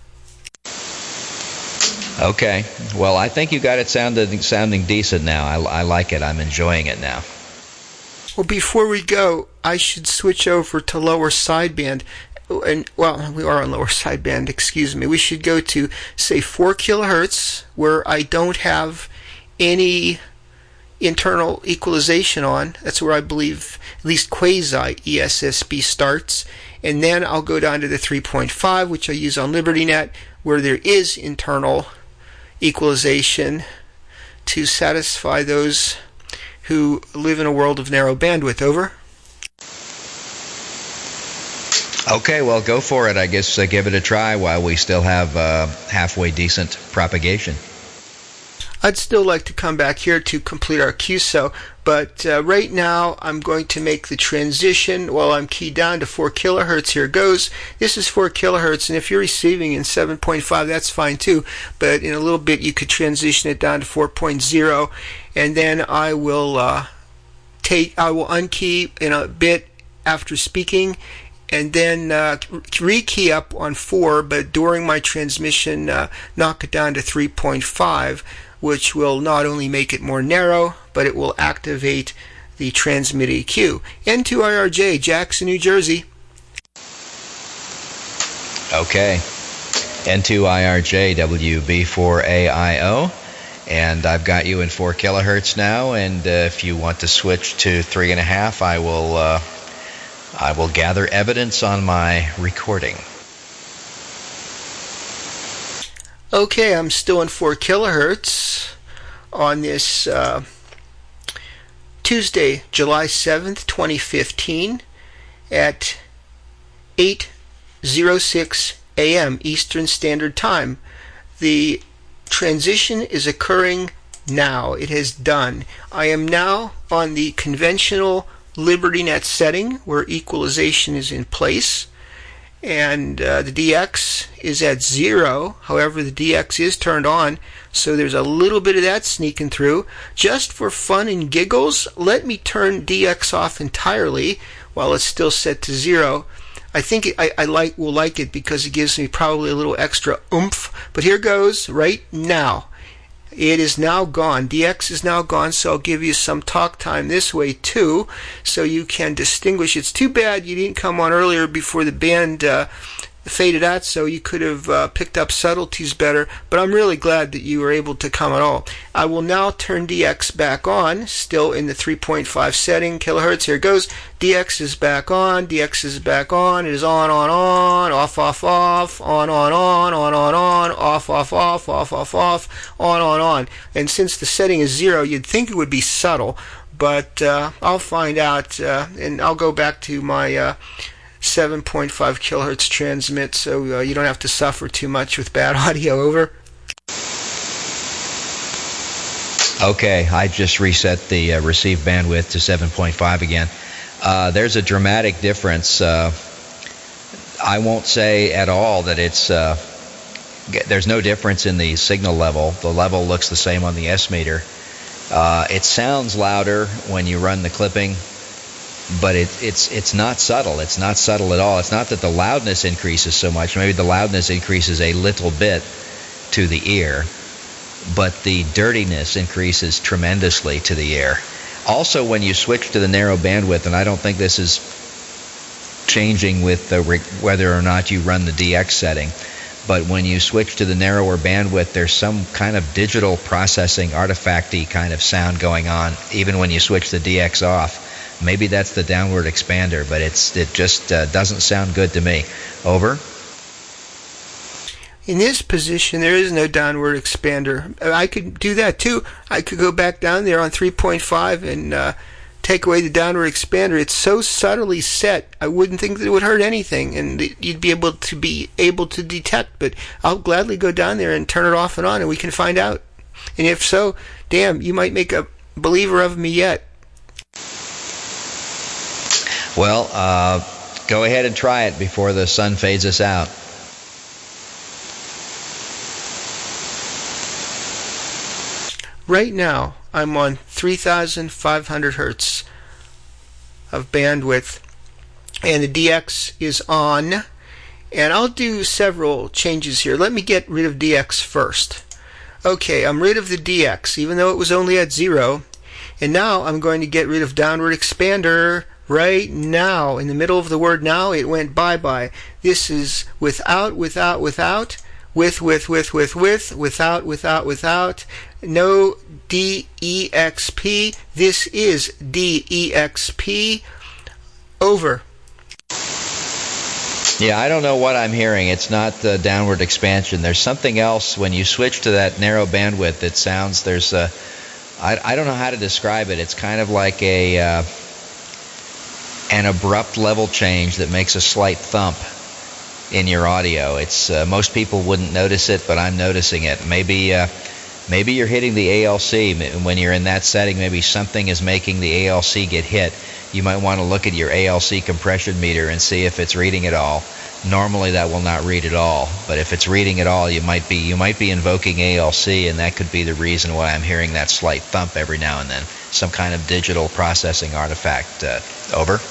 Okay. Well, I think you got it sounding, sounding decent now. I, I like it. I'm enjoying it now. Well, before we go, I should switch over to lower sideband. And well, we are on lower sideband, excuse me. We should go to, say, four kilohertz, where I don't have any internal equalization on. That's where I believe at least quasi E S S B starts. And then I'll go down to the three point five, which I use on LibertyNet, where there is internal equalization to satisfy those who live in a world of narrow bandwidth. Over. Okay, well, go for it. I guess uh, give it a try while we still have uh, halfway decent propagation. I'd still like to come back here to complete our Q S O, but uh, right now I'm going to make the transition while I'm keyed down to four kilohertz. Here goes. This is four kilohertz, and if you're receiving in seven point five, that's fine too, but in a little bit you could transition it down to four point oh, and then I will uh, take, I will unkey in a bit after speaking, and then uh, rekey up on four, but during my transmission uh, knock it down to three point five, which will not only make it more narrow, but it will activate the transmit E Q. N two I R J, Jackson, New Jersey. Okay. N two I R J, W B four A I O. And I've got you in four kilohertz now, and uh, if you want to switch to three and a half, I will... Uh, I will gather evidence on my recording. Okay, I'm still in four kilohertz on this uh, Tuesday, July seventh, twenty fifteen at eight oh six a m Eastern Standard Time. The transition is occurring now. It has done. I am now on the conventional LibertyNet setting where equalization is in place, and uh, the D X is at zero. However, the D X is turned on, so there's a little bit of that sneaking through. Just for fun and giggles, let me turn D X off entirely while it's still set to zero. I think it, I, I like will like it because it gives me probably a little extra oomph. But here goes right now. It is now gone. D X is now gone, so I'll give you some talk time this way too, so you can distinguish. It's too bad you didn't come on earlier before the band uh, faded out, so you could have uh, picked up subtleties better, but I'm really glad that you were able to come at all. I will now turn D X back on, still in the three point five setting, kilohertz. Here it goes. D X is back on, D X is back on, it is on, on, on, off, off, off, on, on, on, on, on, on, off, off, off, off, off, off, on, on, on. And since the setting is zero, you'd think it would be subtle, but uh, I'll find out, uh, and I'll go back to my uh, seven point five kilohertz transmit, so uh, you don't have to suffer too much with bad audio. Over. Okay, I just reset the uh, receive bandwidth to seven point five again. Uh, there's a dramatic difference. Uh, I won't say at all that it's uh, there's no difference in the signal level. The level looks the same on the S meter. Uh, it sounds louder when you run the clipping. but it, it's it's not subtle. It's not subtle at all. It's not that the loudness increases so much. Maybe the loudness increases a little bit to the ear, but the dirtiness increases tremendously to the ear. Also, when you switch to the narrow bandwidth, and I don't think this is changing with the re- whether or not you run the D X setting, but when you switch to the narrower bandwidth, there's some kind of digital processing, artifacty kind of sound going on, even when you switch the D X off. Maybe that's the downward expander, but it's it just uh, doesn't sound good to me. Over. In this position, there is no downward expander. I could do that too. I could go back down there on three point five and uh, take away the downward expander. It's so subtly set, I wouldn't think that it would hurt anything, and you'd be able to be able to detect. But I'll gladly go down there and turn it off and on, and we can find out. And if so, damn, you might make a believer of me yet. Well, uh, go ahead and try it before the sun fades us out. Right now, I'm on three thousand five hundred hertz of bandwidth, and the D X is on, and I'll do several changes here. Let me get rid of D X first. Okay, I'm rid of the D X, even though it was only at zero, and now I'm going to get rid of downward expander right now. In the middle of the word now, it went bye-bye. This is without, without, without, with, with, with, with, with, without, without, without, no D E X P. This is D E X P. Over. Yeah, I don't know what I'm hearing. It's not the downward expansion. There's something else when you switch to that narrow bandwidth. It sounds there's a I, I don't know how to describe it. It's kind of like a uh, an abrupt level change that makes a slight thump in your audio. It's uh, most people wouldn't notice it, but I'm noticing it. Maybe uh, maybe you're hitting the A L C when you're in that setting. Maybe something is making the A L C get hit. You might want to look at your A L C compression meter and see if it's reading at all. Normally that will not read at all, but if it's reading at all, you might be you might be invoking A L C, and that could be the reason why I'm hearing that slight thump every now and then. Some kind of digital processing artifact. Uh, over.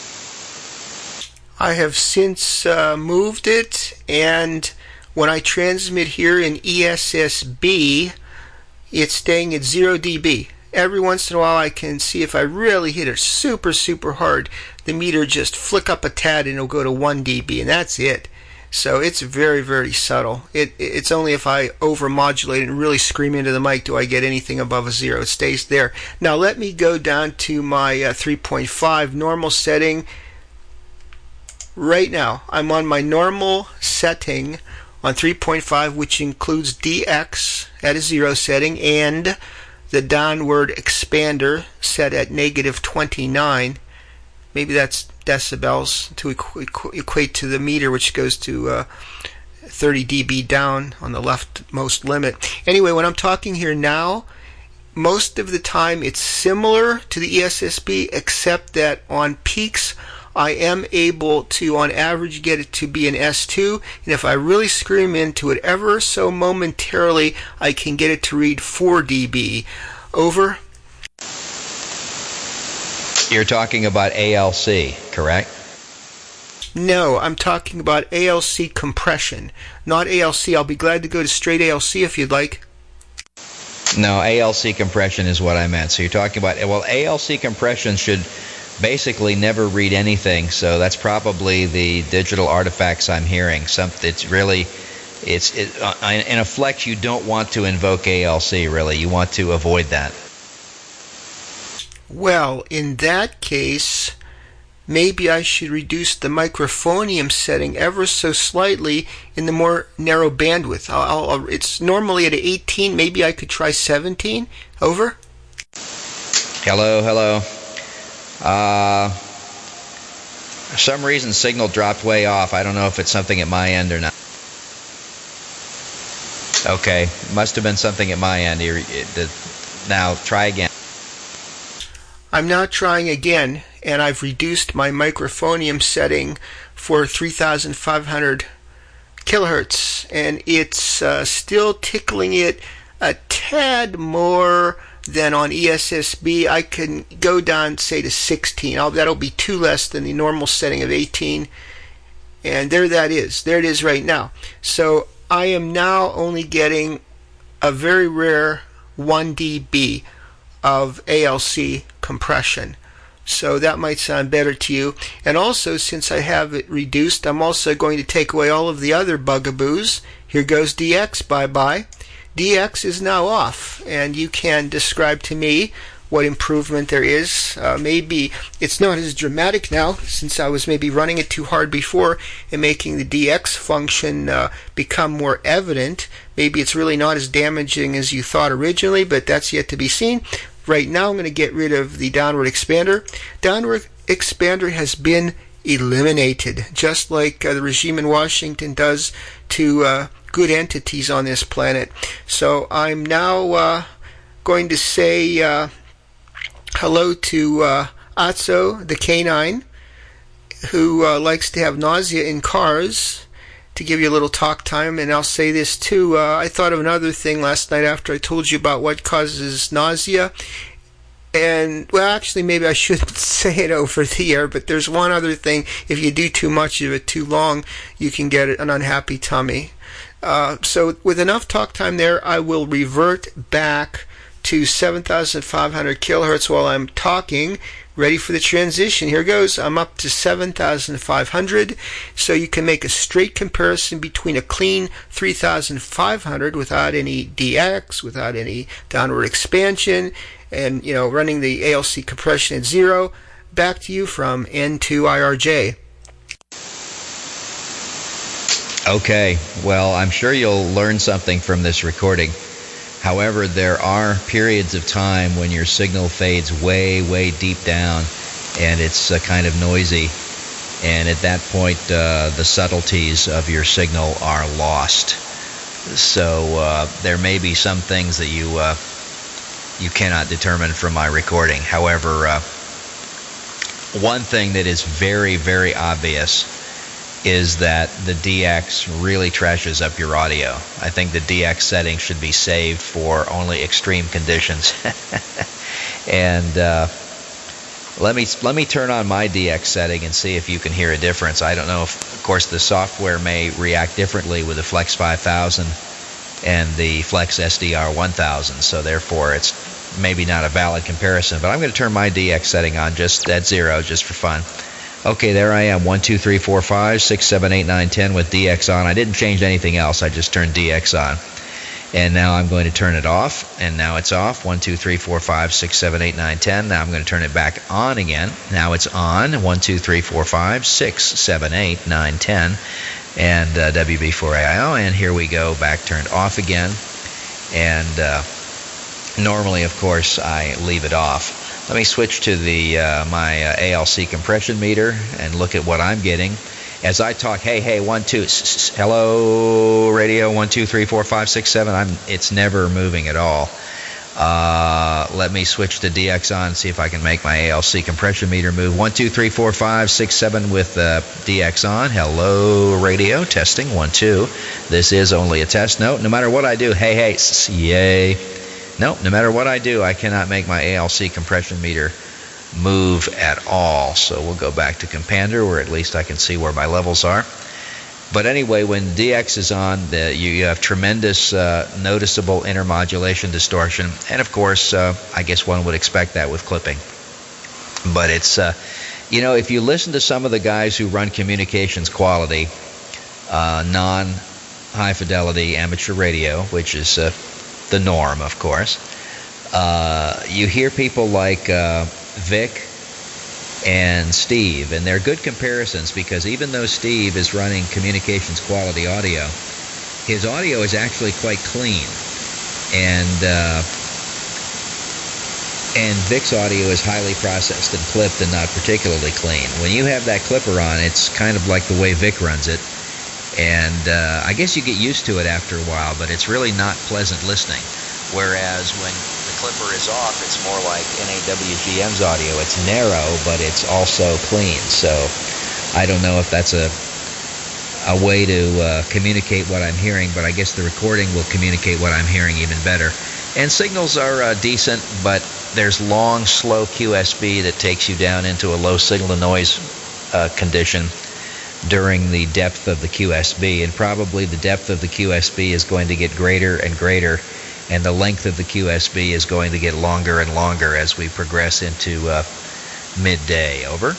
I have since uh, moved it, and when I transmit here in E S S B, it's staying at zero D B. Every once in a while I can see if I really hit it super, super hard, the meter just flick up a tad and it'll go to one D B, and that's it. So it's very, very subtle. It, it's only if I overmodulate and really scream into the mic do I get anything above a zero. It stays there. Now let me go down to my uh, three point five normal setting. Right now, I'm on my normal setting on three point five, which includes D X at a zero setting and the downward expander set at negative twenty-nine. Maybe that's decibels to equ- equ- equate to the meter, which goes to uh, thirty D B down on the leftmost limit. Anyway, when I'm talking here now, most of the time it's similar to the E S S B, except that on peaks I am able to, on average, get it to be an S two, and if I really scream into it ever so momentarily, I can get it to read four D B. Over. You're talking about A L C, correct? No, I'm talking about A L C compression, not A L C. I'll be glad to go to straight A L C if you'd like. No, A L C compression is what I meant. So you're talking about, well, A L C compression should basically never read anything, so that's probably the digital artifacts I'm hearing. Something it's really, it's it, uh, in a flex you don't want to invoke A L C. Really, you want to avoid that. Well, in that case, maybe I should reduce the microphonium setting ever so slightly in the more narrow bandwidth. I'll, I'll, it's normally at eighteen. Maybe I could try seventeen. Over. Hello, hello. Uh, for some reason, signal dropped way off. I don't know if it's something at my end or not. Okay, must have been something at my end. Now, try again. I'm now trying again, and I've reduced my microphonium setting for three thousand five hundred kilohertz, and it's uh, still tickling it a tad more then on E S S B I can go down, say, to sixteen. I'll, that'll be two less than the normal setting of eighteen. And there that is. There it is right now. So I am now only getting a very rare one D B of A L C compression. So that might sound better to you. And also, since I have it reduced, I'm also going to take away all of the other bugaboos. Here goes D X, bye-bye. D X is now off, and you can describe to me what improvement there is. Uh, maybe it's not as dramatic now, since I was maybe running it too hard before and making the D X function uh, become more evident. Maybe it's really not as damaging as you thought originally, but that's yet to be seen. Right now, I'm going to get rid of the downward expander. Downward expander has been eliminated, just like uh, the regime in Washington does to uh, good entities on this planet. So I'm now uh, going to say uh, hello to uh, Atso, the canine, who uh, likes to have nausea in cars, to give you a little talk time. And I'll say this too, uh, I thought of another thing last night after I told you about what causes nausea. And, well, actually, maybe I shouldn't say it over the air, but there's one other thing. If you do too much of it too long, you can get an unhappy tummy. Uh, so with enough talk time there, I will revert back to seven thousand five hundred kilohertz while I'm talking. Ready for the transition. Here goes. I'm up to seven thousand five hundred. So you can make a straight comparison between a clean three thousand five hundred without any D X, without any downward expansion, and, you know, running the A L C compression at zero. Back to you from N two I R J. Okay. Well, I'm sure you'll learn something from this recording. However, there are periods of time when your signal fades way, way deep down, and it's uh, kind of noisy. And at that point, uh, the subtleties of your signal are lost. So uh, there may be some things that you uh, you cannot determine from my recording. However, uh, one thing that is very, very obvious is that the D X really trashes up your audio. I think the D X setting should be saved for only extreme conditions. And uh, let me let me turn on my D X setting and see if you can hear a difference. I don't know if, of course, the software may react differently with the Flex five thousand and the Flex S D R one thousand, so therefore it's maybe not a valid comparison. But I'm going to turn my D X setting on just at zero, just for fun. Okay, there I am, one, two, three, four, five, six, seven, eight, nine, ten with D X on. I didn't change anything else, I just turned D X on. And now I'm going to turn it off, and now it's off. one, two, three, four, five, six, seven, eight, nine, ten. Now I'm going to turn it back on again. Now it's on. one, two, three, four, five, six, seven, eight, nine, ten. And uh, W B four A I O, and here we go, back turned off again. And uh, normally, of course, I leave it off. Let me switch to the uh, my uh, A L C compression meter and look at what I'm getting. As I talk, hey, hey, one, two, hello, radio, one, two, three, four, five, six, seven. I'm, it's never moving at all. Uh, let me switch to D X on, see if I can make my A L C compression meter move. One, two, three, four, five, six, seven with uh, D X on. Hello, radio, testing, one, two. This is only a test. No, no matter what I do, hey, hey, yay. Nope, no matter what I do, I cannot make my A L C compression meter move at all. So we'll go back to Compander, where at least I can see where my levels are. But anyway, when D X is on, the, you, you have tremendous uh, noticeable intermodulation distortion. And of course, uh, I guess one would expect that with clipping. But it's, uh, you know, if you listen to some of the guys who run communications quality, uh, non-high fidelity amateur radio, which is uh, the norm, of course, uh, you hear people like uh, Vic and Steve, and they're good comparisons, because even though Steve is running communications quality audio, his audio is actually quite clean, and uh, and Vic's audio is highly processed and clipped and not particularly clean. When you have that clipper on, it's kind of like the way Vic runs it, and uh, I guess you get used to it after a while, but it's really not pleasant listening. Whereas when the clipper is off, it's more like N A W G M's audio. It's narrow, but it's also clean. So I don't know if that's a a way to uh, communicate what I'm hearing, but I guess the recording will communicate what I'm hearing even better. And signals are uh, decent, but there's long, slow Q S B that takes you down into a low signal-to-noise uh, condition during the depth of the Q S B. And probably the depth of the Q S B is going to get greater and greater, and the length of the Q S B is going to get longer and longer as we progress into uh, midday. Over?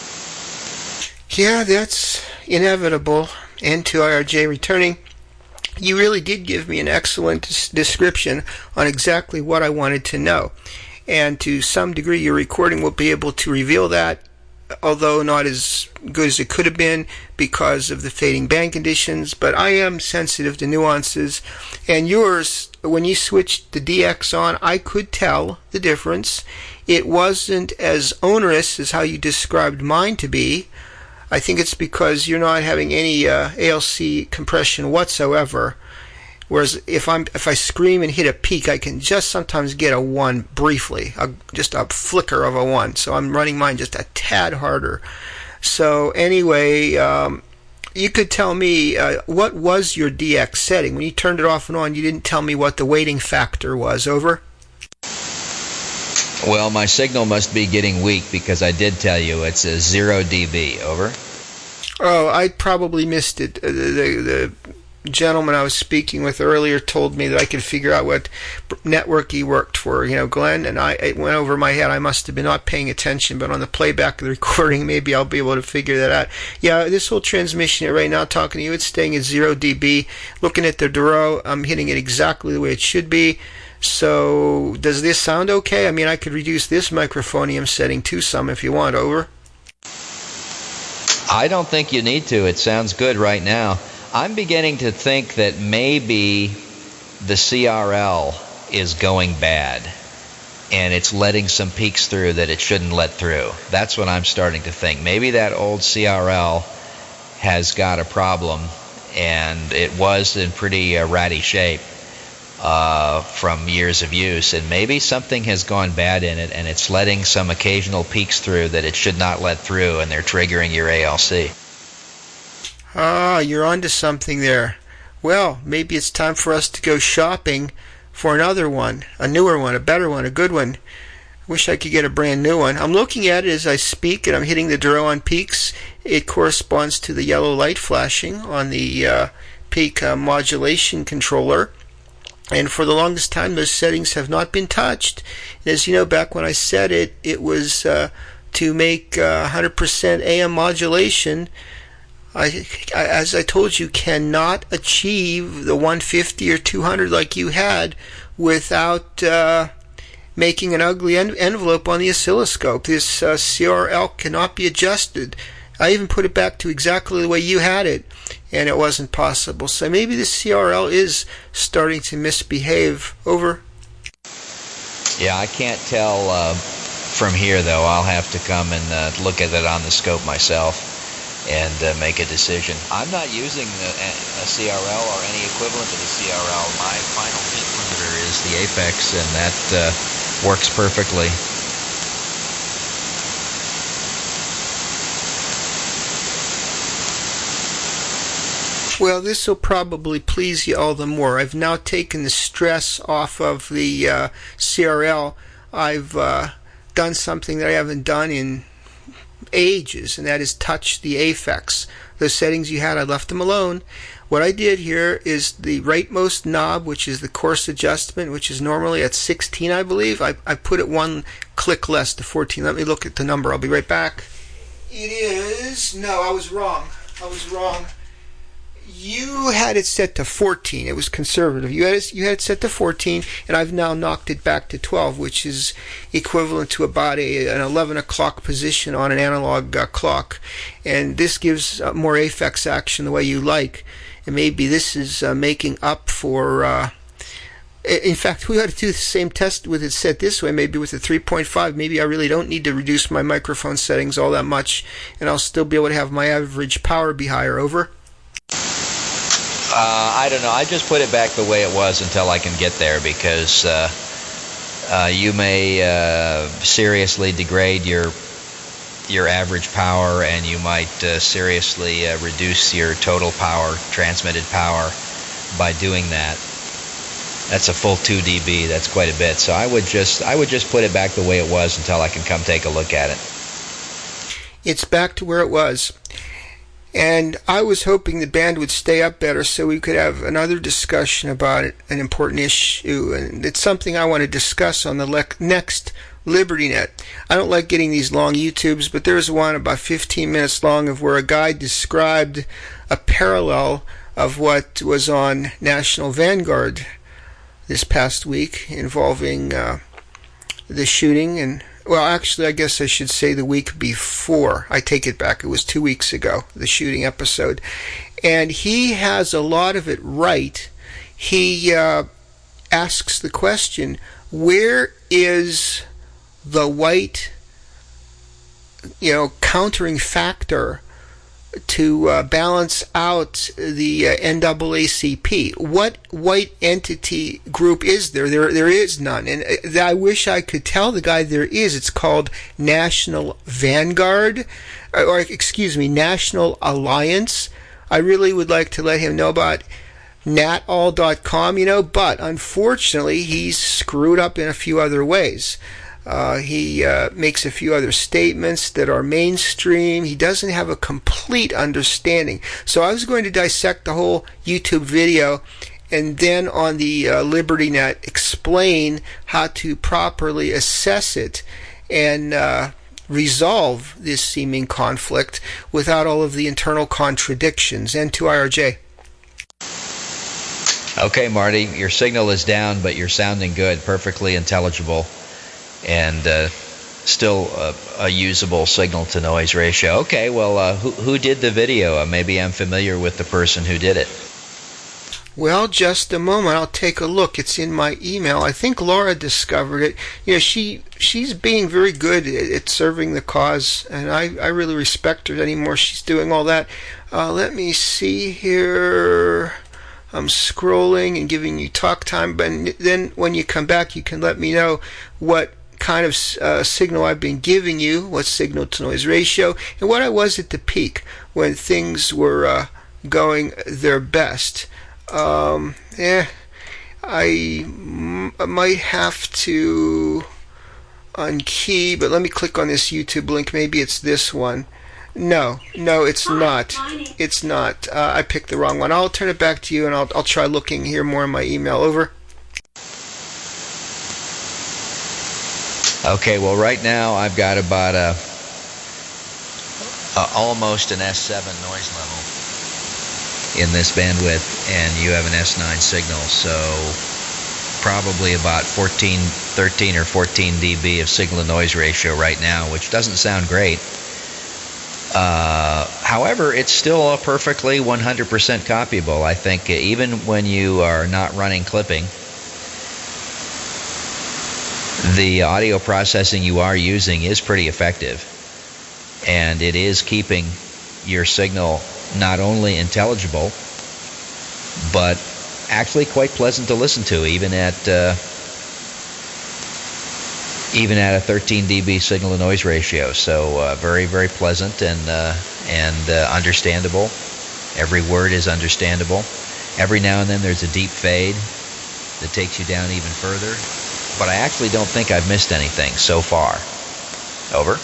Yeah, that's inevitable. N two I R J returning. You really did give me an excellent description on exactly what I wanted to know. And to some degree, your recording will be able to reveal that, although not as good as it could have been because of the fading band conditions. But I am sensitive to nuances. And yours, when you switched the D X on, I could tell the difference. It wasn't as onerous as how you described mine to be. I think it's because you're not having any uh, A L C compression whatsoever. Whereas if I'm if I scream and hit a peak, I can just sometimes get a one briefly, a, just a flicker of a one. So I'm running mine just a tad harder. So anyway, um, you could tell me uh, what was your D X setting when you turned it off and on. You didn't tell me what the weighting factor was. Over. Well, my signal must be getting weak because I did tell you it's a zero dB. Over. Oh, I probably missed it. Uh, the, the gentleman I was speaking with earlier told me that I could figure out what network he worked for. You know, Glenn, and I it went over my head. I must have been not paying attention, but on the playback of the recording, maybe I'll be able to figure that out. Yeah, this whole transmission right now, talking to you, it's staying at zero dB. Looking at the Duro, I'm hitting it exactly the way it should be. So, does this sound okay? I mean, I could reduce this microphonium setting to some if you want. Over. I don't think you need to. It sounds good right now. I'm beginning to think that maybe the C R L is going bad, and it's letting some peaks through that it shouldn't let through. That's what I'm starting to think. Maybe that old C R L has got a problem, and it was in pretty uh, ratty shape. Uh, from years of use, and maybe something has gone bad in it and it's letting some occasional peaks through that it should not let through, and they're triggering your A L C. Ah, you're onto something there. Well, maybe it's time for us to go shopping for another one, a newer one, a better one, a good one. Wish I could get a brand new one. I'm looking at it as I speak, and I'm hitting the Duro on peaks. It corresponds to the yellow light flashing on the uh, peak uh, modulation controller. And for the longest time, those settings have not been touched. And as you know, back when I said it, it was uh, to make uh, one hundred percent A M modulation. I, I, as I told you, cannot achieve the one fifty or two hundred like you had without uh, making an ugly en- envelope on the oscilloscope. This uh, C R L cannot be adjusted. I even put it back to exactly the way you had it, and it wasn't possible. So maybe the C R L is starting to misbehave. Over. Yeah, I can't tell uh, from here, though. I'll have to come and uh, look at it on the scope myself and uh, make a decision. I'm not using a, a C R L or any equivalent to the C R L. My final peak limiter is the Apex, and that uh, works perfectly. Well, this will probably please you all the more. I've now taken the stress off of the uh, C R L. I've uh, done something that I haven't done in ages, and that is touch the Aphex. Those settings you had, I left them alone. What I did here is the rightmost knob, which is the coarse adjustment, which is normally at sixteen, I believe. I, I put it one click less to fourteen. Let me look at the number. I'll be right back. It is... No, I was wrong. I was wrong. You had it set to fourteen. It was conservative. You had it, you had it set to fourteen, and I've now knocked it back to twelve, which is equivalent to about a, an eleven o'clock position on an analog uh, clock. And this gives uh, more Aphex action the way you like. And maybe this is uh, making up for... Uh, in fact, we ought to do the same test with it set this way, maybe with a three point five. Maybe I really don't need to reduce my microphone settings all that much, and I'll still be able to have my average power be higher. Over. Uh, I don't know. I just put it back the way it was until I can get there, because uh, uh, you may uh, seriously degrade your your average power, and you might uh, seriously uh, reduce your total power, transmitted power, by doing that. That's a full two D B. That's quite a bit. So I would just I would just put it back the way it was until I can come take a look at it. It's back to where it was. And I was hoping the band would stay up better so we could have another discussion about it, an important issue. And it's something I want to discuss on the le- next LibertyNet. I don't like getting these long YouTubes, but there's one about fifteen minutes long of where a guy described a parallel of what was on National Vanguard this past week involving uh, the shooting and Well, actually, I guess I should say the week before. I take it back. It was two weeks ago, the shooting episode. And he has a lot of it right. He uh, asks the question, where is the white, you know, countering factor to uh, balance out the uh, N double A C P? What white entity group is there? There, there is none. And uh, I wish I could tell the guy there is. It's called National Vanguard, or, or excuse me, National Alliance. I really would like to let him know about natall dot com, you know, but unfortunately he's screwed up in a few other ways. Uh, he uh, makes a few other statements that are mainstream. He doesn't have a complete understanding. So I was going to dissect the whole YouTube video and then on the uh, LibertyNet explain how to properly assess it and uh, resolve this seeming conflict without all of the internal contradictions. And to I R J. Okay, Marty, your signal is down, but you're sounding good, perfectly intelligible. And uh, still uh, a usable signal-to-noise ratio. Okay, well, uh, who, who did the video? Uh, maybe I'm familiar with the person who did it. Well, just a moment. I'll take a look. It's in my email. I think Laura discovered it. You know, she she's being very good at, at serving the cause, and I, I really respect her anymore. She's doing all that. Uh, let me see here. I'm scrolling and giving you talk time, but then when you come back, you can let me know what kind of uh, signal I've been giving you, what signal to noise ratio, and what I was at the peak when things were uh, going their best. Um, eh, I m- might have to unkey, but let me click on this YouTube link. Maybe it's this one. No, no, it's not. It's not. Uh, I picked the wrong one. I'll turn it back to you, and I'll I'll try looking here more in my email. Over. Okay, well, right now I've got about a, a almost an S seven noise level in this bandwidth, and you have an S nine signal, so probably about fourteen, thirteen or fourteen dB of signal-to-noise ratio right now, which doesn't sound great. Uh, however, it's still a perfectly one hundred percent copyable. I think uh, even when you are not running clipping, the audio processing you are using is pretty effective, and it is keeping your signal not only intelligible, but actually quite pleasant to listen to, even at uh, even at a thirteen dB signal-to-noise ratio. So uh, very, very pleasant and uh, and uh, understandable. Every word is understandable. Every now and then there's a deep fade that takes you down even further. But I actually don't think I've missed anything so far. Over.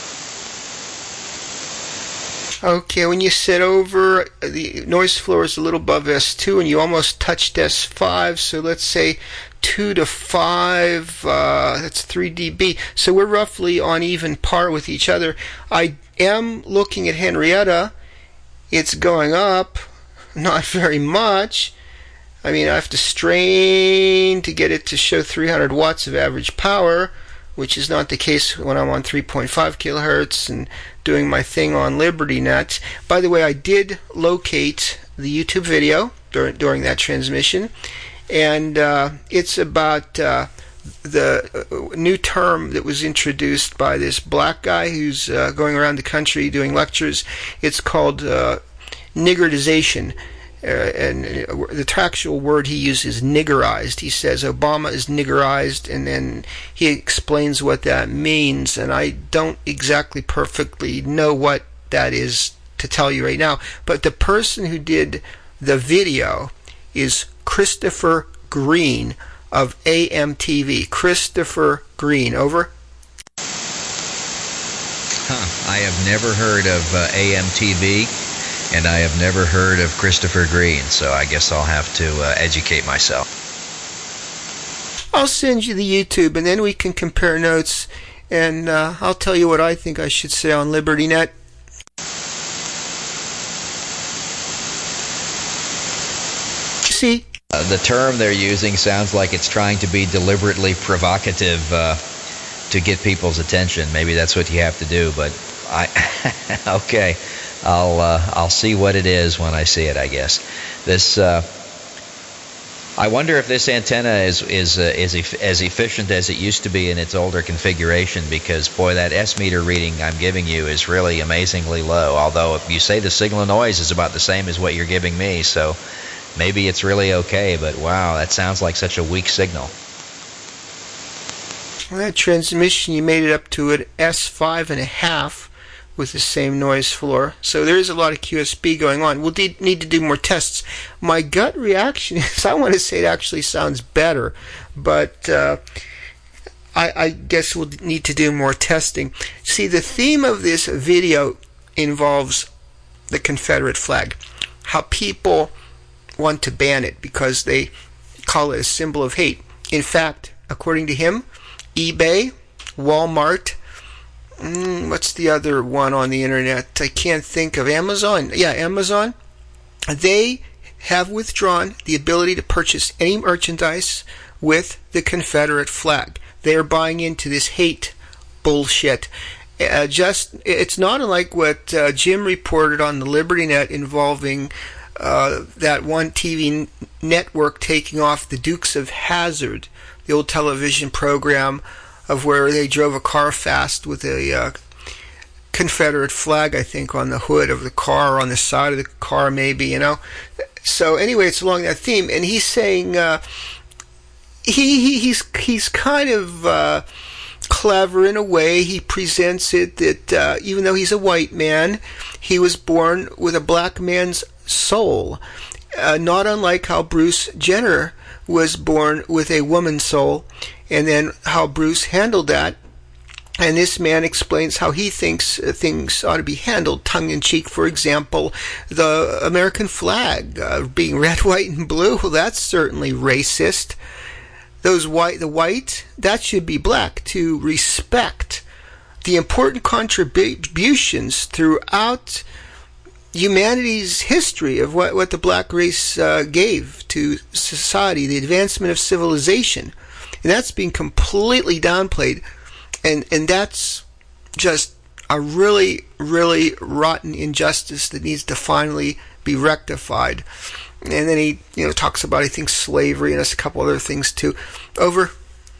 Okay, when you sit over, the noise floor is a little above S two, and you almost touched S five, so let's say two to five, uh, that's three dB. So we're roughly on even par with each other. I am looking at Henrietta. It's going up, not very much. I mean, I have to strain to get it to show three hundred watts of average power, which is not the case when I'm on three point five kilohertz and doing my thing on LibertyNet. By the way, I did locate the YouTube video during, during that transmission, and uh, it's about uh, the new term that was introduced by this black guy who's uh, going around the country doing lectures. It's called uh, niggardization. Uh, and the actual word he uses is niggerized. He says Obama is niggerized, and then he explains what that means, and I don't exactly perfectly know what that is to tell you right now. But the person who did the video is Christopher Green of A M T V. Christopher Green, over. Huh. I have never heard of uh, A M T V, and I have never heard of Christopher Green, so I guess I'll have to uh, educate myself. I'll send you the YouTube, and then we can compare notes, and uh, I'll tell you what I think I should say on LibertyNet. See? Uh, the term they're using sounds like it's trying to be deliberately provocative uh, to get people's attention. Maybe that's what you have to do, but I okay, I'll uh, I'll see what it is when I see it, I guess. This uh, I wonder if this antenna is is uh, is e- as efficient as it used to be in its older configuration, because boy, that S meter reading I'm giving you is really amazingly low. Although if you say the signal noise is about the same as what you're giving me, so maybe it's really okay, but wow, that sounds like such a weak signal. Well, that transmission, you made it up to an S five and a half with the same noise floor. So there is a lot of Q S B going on. We'll de- need to do more tests. My gut reaction is I want to say it actually sounds better, but uh, I, I guess we'll need to do more testing. See, the theme of this video involves the Confederate flag. How people want to ban it because they call it a symbol of hate. In fact, according to him, eBay, Walmart, mm, what's the other one on the internet? I can't think of. Amazon. Yeah, Amazon. They have withdrawn the ability to purchase any merchandise with the Confederate flag. They are buying into this hate bullshit. Uh, just, it's not unlike what uh, Jim reported on the LibertyNet involving Uh, that one T V n- network taking off the Dukes of Hazzard, the old television program of where they drove a car fast with a uh, Confederate flag, I think, on the hood of the car, or on the side of the car, maybe, you know. So anyway, it's along that theme, and he's saying uh, he, he he's he's kind of uh, clever in a way. He presents it that uh, even though he's a white man, he was born with a black man's soul, uh, not unlike how Bruce Jenner was born with a woman's soul, and then how Bruce handled that. And this man explains how he thinks uh, things ought to be handled, tongue-in-cheek. For example, the American flag uh, being red, white, and blue, well, that's certainly racist. Those white, the white, that should be black, to respect the important contributions throughout humanity's history of what, what the black race uh, gave to society, the advancement of civilization. And that's being completely downplayed. And, and that's just a really, really rotten injustice that needs to finally be rectified. And then he, you know, talks about, I think, slavery and there's a couple other things too. Over.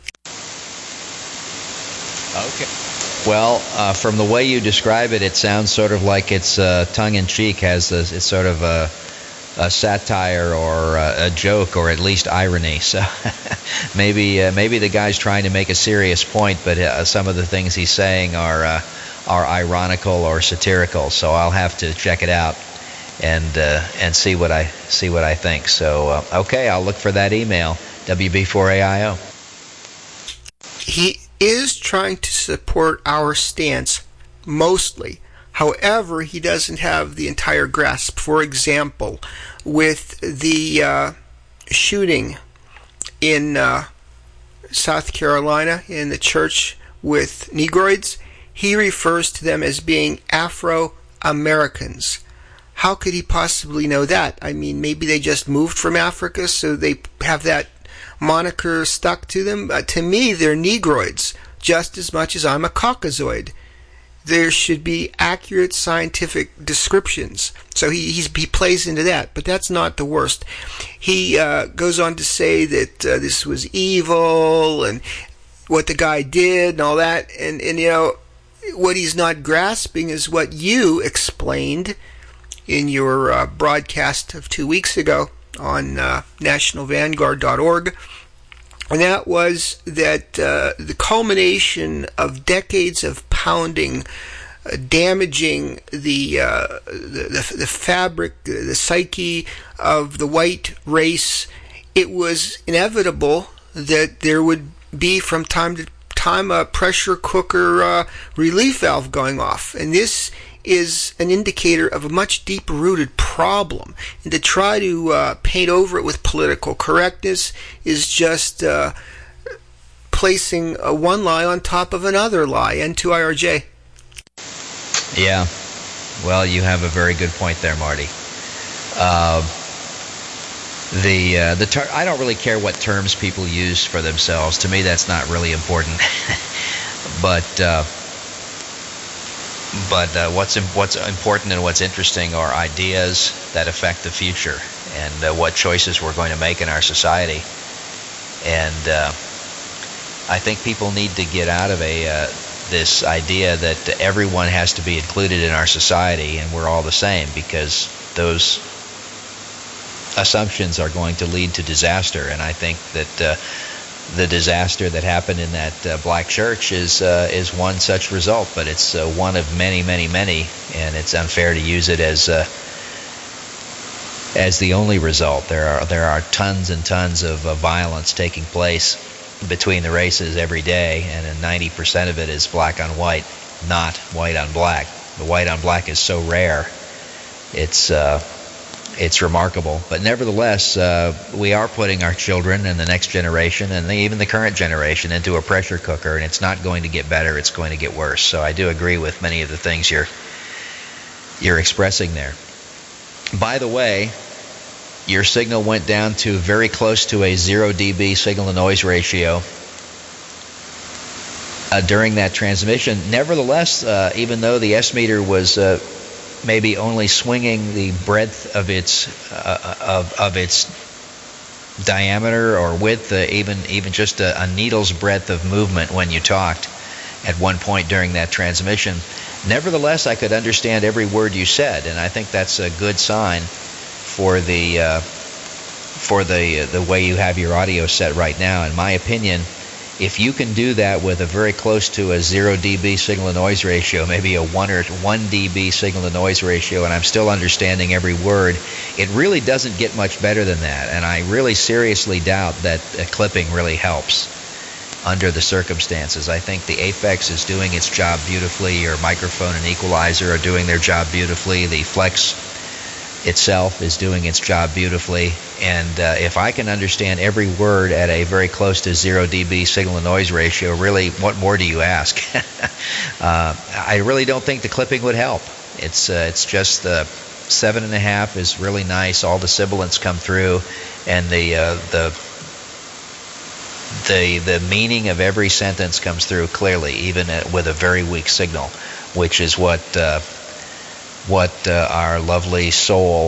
Okay. Well, uh, from the way you describe it, it sounds sort of like it's uh, tongue-in-cheek, has a, it's sort of a, a satire or a, a joke, or at least irony. So maybe uh, maybe the guy's trying to make a serious point, but uh, some of the things he's saying are uh, are ironical or satirical. So I'll have to check it out and uh, and see what I see what I think. So uh, okay, I'll look for that email. W B four A I O. He is trying to support our stance, mostly. However, he doesn't have the entire grasp. For example, with the uh, shooting in uh, South Carolina in the church with Negroids, he refers to them as being Afro-Americans. How could he possibly know that? I mean, maybe they just moved from Africa, so they have that moniker stuck to them. Uh, to me, they're Negroids, just as much as I'm a Caucasoid. There should be accurate scientific descriptions. So he he's, he plays into that, but that's not the worst. He uh, goes on to say that uh, this was evil and what the guy did and all that. And, and, you know, what he's not grasping is what you explained in your uh, broadcast of two weeks ago on uh, national vanguard dot org. And that was that uh, the culmination of decades of pounding, uh, damaging the, uh, the, the the fabric, the psyche of the white race, it was inevitable that there would be from time to time a pressure cooker uh, relief valve going off. And this is an indicator of a much deeper rooted problem. And to try to uh, paint over it with political correctness is just uh, placing uh, one lie on top of another lie. N two I R J. Yeah. Well, you have a very good point there, Marty. Uh, the uh, the ter- I don't really care what terms people use for themselves. To me, that's not really important. but uh, but uh, what's im- what's important and what's interesting are ideas that affect the future and uh, what choices we're going to make in our society. And uh, I think people need to get out of a uh, this idea that everyone has to be included in our society and we're all the same, because those assumptions are going to lead to disaster. And I think that uh, the disaster that happened in that uh, black church is uh, is one such result, but it's uh, one of many, many, many, and it's unfair to use it as uh, as the only result. There are there are tons and tons of uh, violence taking place between the races every day, and ninety percent of it is black on white, not white on black. The white on black is so rare, it's uh, it's remarkable. But nevertheless, uh, we are putting our children and the next generation and the, even the current generation into a pressure cooker, and it's not going to get better, it's going to get worse. So I do agree with many of the things you're you're expressing there. By the way, your signal went down to very close to a zero decibel signal-to-noise ratio uh, during that transmission. Nevertheless, uh, even though the S-meter was uh, maybe only swinging the breadth of its uh, of, of its diameter or width, uh, even even just a, a needle's breadth of movement when you talked at one point during that transmission, nevertheless, I could understand every word you said, and I think that's a good sign for the uh, for the uh, the way you have your audio set right now. In my opinion, if you can do that with a very close to a zero decibel signal-to-noise ratio, maybe a one or one decibel signal-to-noise ratio, and I'm still understanding every word, it really doesn't get much better than that. And I really seriously doubt that uh, clipping really helps under the circumstances. I think the Aphex is doing its job beautifully. Your microphone and equalizer are doing their job beautifully. The Flex itself is doing its job beautifully, and uh, if I can understand every word at a very close to zero decibel signal-to-noise ratio, really, what more do you ask? uh, I really don't think the clipping would help. It's uh, it's just the seven and a half is really nice. All the sibilants come through, and the uh, the the the meaning of every sentence comes through clearly, even at, with a very weak signal, which is what. Uh, what uh, our lovely soul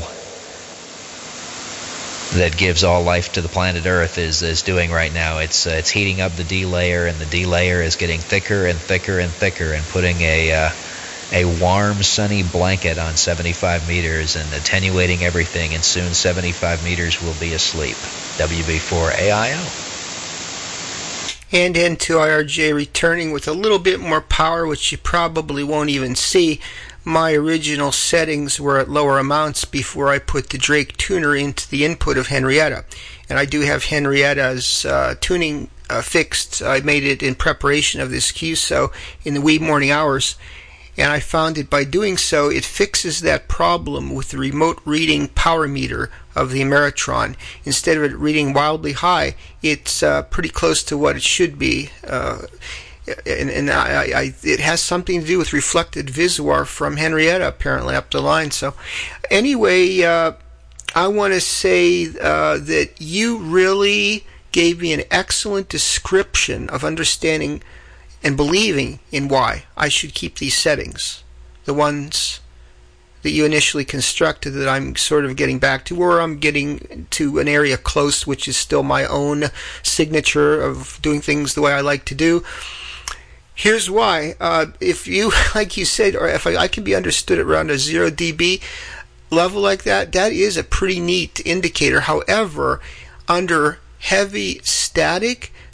that gives all life to the planet Earth is is doing right now. It's uh, it's heating up the D layer, and the D layer is getting thicker and thicker and thicker, and putting a uh, a warm, sunny blanket on seventy-five meters and attenuating everything, and soon seventy-five meters will be asleep. W B four A I O. And N two I R J returning with a little bit more power, which you probably won't even see. My original settings were at lower amounts before I put the Drake tuner into the input of Henrietta. And I do have Henrietta's uh, tuning uh, fixed. I made it in preparation of this Q S O in the wee morning hours. And I found that by doing so, it fixes that problem with the remote reading power meter of the Ameritron. Instead of it reading wildly high, it's uh, pretty close to what it should be. Uh, And, and I, I, it has something to do with reflected visuar from Henrietta, apparently, up the line. So, anyway, uh, I want to say uh, that you really gave me an excellent description of understanding and believing in why I should keep these settings, the ones that you initially constructed that I'm sort of getting back to, or I'm getting to an area close, which is still my own signature of doing things the way I like to do. Here's why. Uh, if you, like you said, or if I, I can be understood around a zero decibel level like that, that is a pretty neat indicator. However, under heavy static,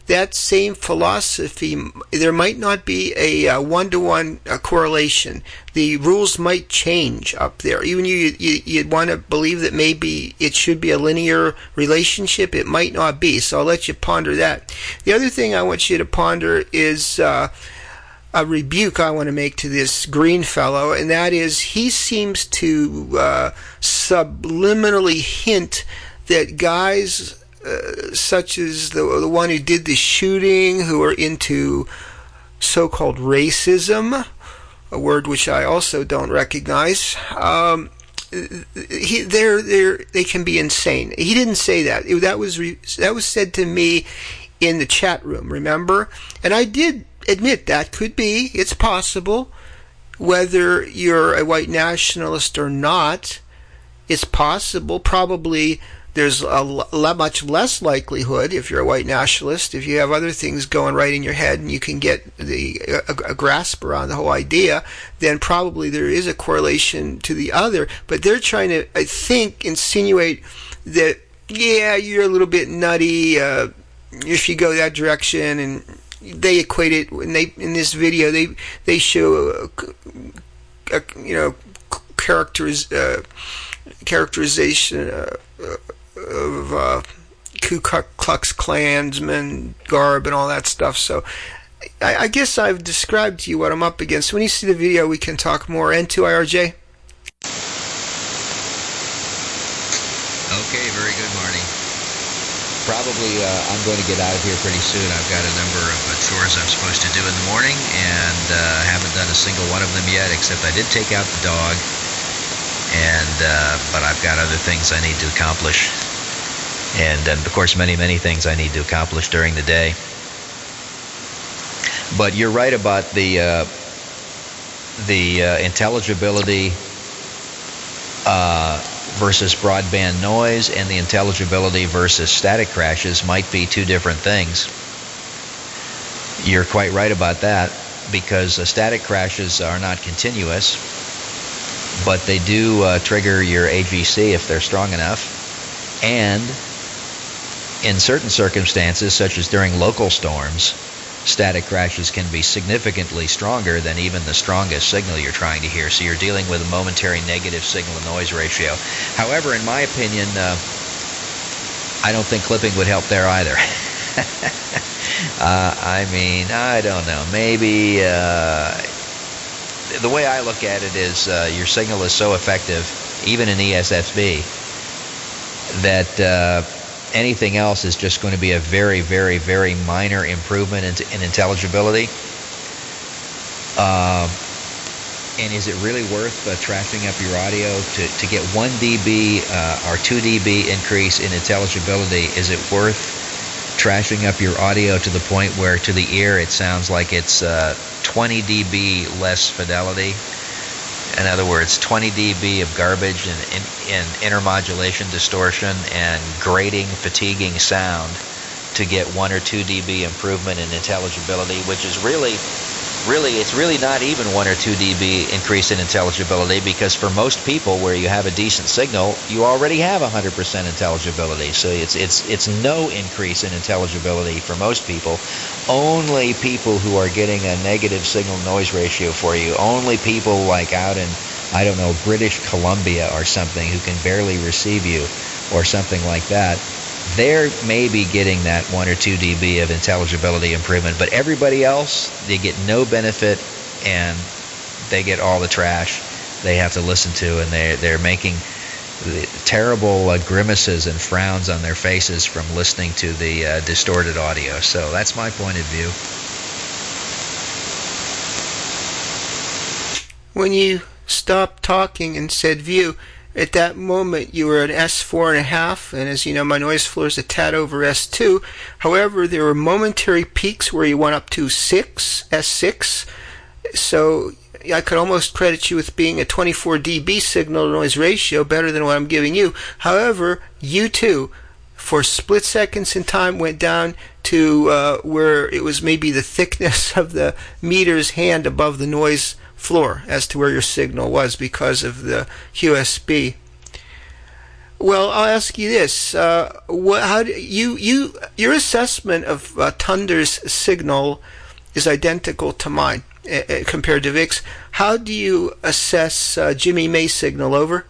that same philosophy, there might not be a uh, one-to-one uh, correlation. The rules might change up there. Even you, you, you'd want to believe that maybe it should be a linear relationship. It might not be. So I'll let you ponder that. The other thing I want you to ponder is uh, a rebuke I want to make to this Green fellow, and that is he seems to uh, subliminally hint that guys Uh, such as the the one who did the shooting, who are into so-called racism, a word which I also don't recognize. Um, he, they're, they're, they can be insane. He didn't say that. It, that was re, that was said to me in the chat room. Remember, and I did admit that could be. It's possible. Whether you're a white nationalist or not, it's possible. Probably. There's a lot much less likelihood if you're a white nationalist, if you have other things going right in your head and you can get the a, a grasp around the whole idea, then probably there is a correlation to the other. But they're trying to, I think, insinuate that, yeah, you're a little bit nutty uh, if you go that direction, and they equate it. When they in this video, they they show a, a, you know characters uh, characterization. Uh, uh, of uh, Ku Klux Klansmen garb and all that stuff. So I, I guess I've described to you what I'm up against. When you see the video, we can talk more. N two I R J? Okay, very good, Marty. Probably uh, I'm going to get out of here pretty soon. I've got a number of uh, chores I'm supposed to do in the morning, and uh, haven't done a single one of them yet, except I did take out the dog, and uh, but I've got other things I need to accomplish. And, and, of course, many, many things I need to accomplish during the day. But you're right about the uh, the uh, intelligibility uh, versus broadband noise, and the intelligibility versus static crashes might be two different things. You're quite right about that, because uh, static crashes are not continuous, but they do uh, trigger your A G C if they're strong enough. And in certain circumstances, such as during local storms, static crashes can be significantly stronger than even the strongest signal you're trying to hear. So you're dealing with a momentary negative signal-to-noise ratio. However, in my opinion, uh, I don't think clipping would help there either. uh, I mean, I don't know. Maybe uh, the way I look at it is uh, your signal is so effective, even in E S S B, that uh, anything else is just going to be a very, very, very minor improvement in, in intelligibility. Uh, and is it really worth uh, trashing up your audio to, to get one decibel uh, or two decibel increase in intelligibility? Is it worth trashing up your audio to the point where to the ear it sounds like it's uh, twenty decibel less fidelity? In other words, twenty decibel of garbage and, and, and intermodulation distortion and grating, fatiguing sound to get one or two decibel improvement in intelligibility, which is really, really, it's really not even one or two decibel increase in intelligibility, because for most people where you have a decent signal, you already have one hundred percent intelligibility. So it's it's it's no increase in intelligibility for most people. Only people who are getting a negative signal-noise ratio for you, only people like out in, I don't know, British Columbia or something, who can barely receive you or something like that, they're maybe getting that one or two decibel of intelligibility improvement. But everybody else, they get no benefit, and they get all the trash they have to listen to, and they're, they're making terrible uh, grimaces and frowns on their faces from listening to the uh, distorted audio. So that's my point of view. When you stopped talking and said view, at that moment you were at S four and a half, and as you know, my noise floor is a tad over S two. However, there were momentary peaks where you went up to six, S six. So I could almost credit you with being a twenty-four decibel signal-to-noise ratio, better than what I'm giving you. However, you too, for split seconds in time, went down to uh, where it was maybe the thickness of the meter's hand above the noise floor as to where your signal was because of the Q S B. Well, I'll ask you this: uh, what, how do you you your assessment of uh, Thunder's signal is identical to mine uh, compared to Vic's. How do you assess uh, Jimmy May's signal? Over.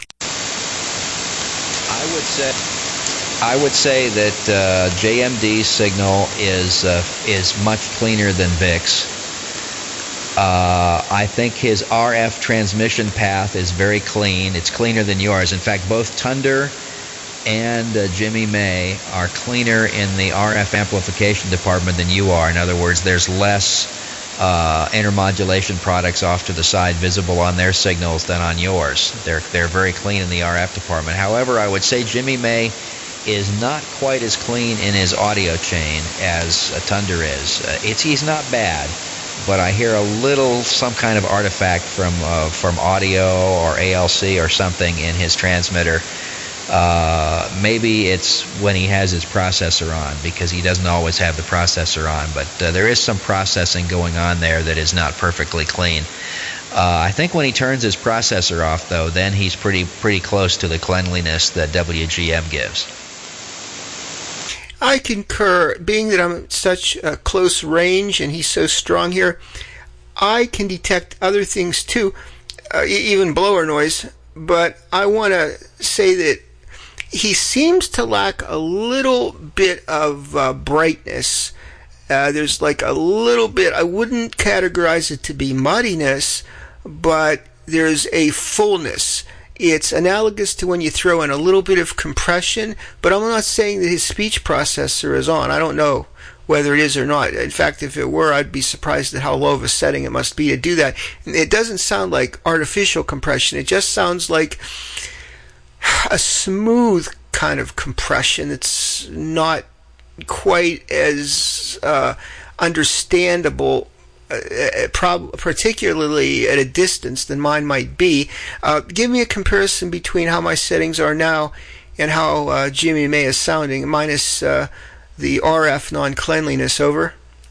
I would say I would say that uh, J M D's signal is uh, is much cleaner than Vic's. Uh, I think his R F transmission path is very clean. It's cleaner than yours. In fact, both Thunder and uh, Jimmy May are cleaner in the R F amplification department than you are. In other words, there's less uh, intermodulation products off to the side visible on their signals than on yours. They're they're very clean in the R F department. However, I would say Jimmy May is not quite as clean in his audio chain as uh, Thunder is. Uh, it's he's not bad. But I hear a little, some kind of artifact from uh, from audio or A L C or something in his transmitter. Uh, maybe it's when he has his processor on, because he doesn't always have the processor on. But uh, there is some processing going on there that is not perfectly clean. Uh, I think when he turns his processor off, though, then he's pretty pretty close to the cleanliness that W G M gives. I concur. Being that I'm at such a close range and he's so strong here, I can detect other things too, uh, even blower noise. But I want to say that he seems to lack a little bit of uh, brightness. Uh, there's like a little bit, I wouldn't categorize it to be muddiness, but there's a fullness. It's analogous to when you throw in a little bit of compression, but I'm not saying that his speech processor is on. I don't know whether it is or not. In fact, if it were, I'd be surprised at how low of a setting it must be to do that. It doesn't sound like artificial compression. It just sounds like a smooth kind of compression. It's not quite as uh, understandable, Uh, prob- particularly at a distance, than mine might be. Uh, give me a comparison between how my settings are now and how uh, Jimmy May is sounding, minus uh, the R F non-cleanliness. Over.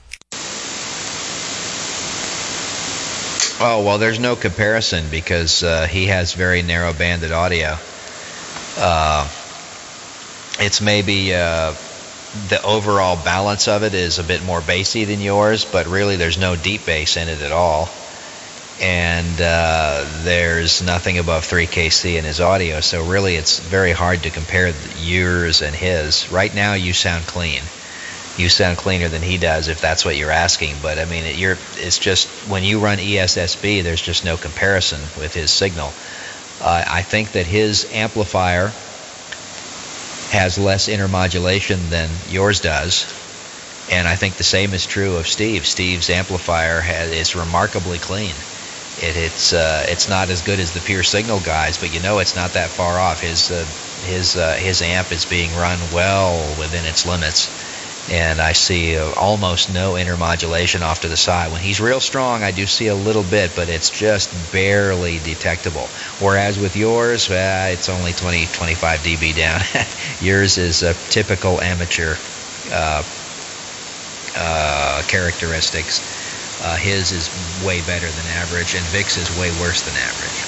Oh, well, there's no comparison, because uh, he has very narrow-banded audio. Uh, it's maybe... Uh, the overall balance of it is a bit more bassy than yours, but really there's no deep bass in it at all. And uh, there's nothing above three K C in his audio, so really it's very hard to compare yours and his. Right now you sound clean. You sound cleaner than he does, if that's what you're asking. But I mean, it, you're, it's just, when you run E S S B, there's just no comparison with his signal. Uh, I think that his amplifier has less intermodulation than yours does, and I think the same is true of Steve. Steve's amplifier has, is remarkably clean. It, it's uh, it's not as good as the Pure Signal guys, but you know it's not that far off. His uh, his uh, his amp is being run well within its limits, and I see uh, almost no intermodulation off to the side. When he's real strong, I do see a little bit, but it's just barely detectable. Whereas with yours, uh, it's only twenty, twenty-five decibels down. Yours is a typical amateur uh, uh, characteristics. Uh, his is way better than average, and Vic's is way worse than average.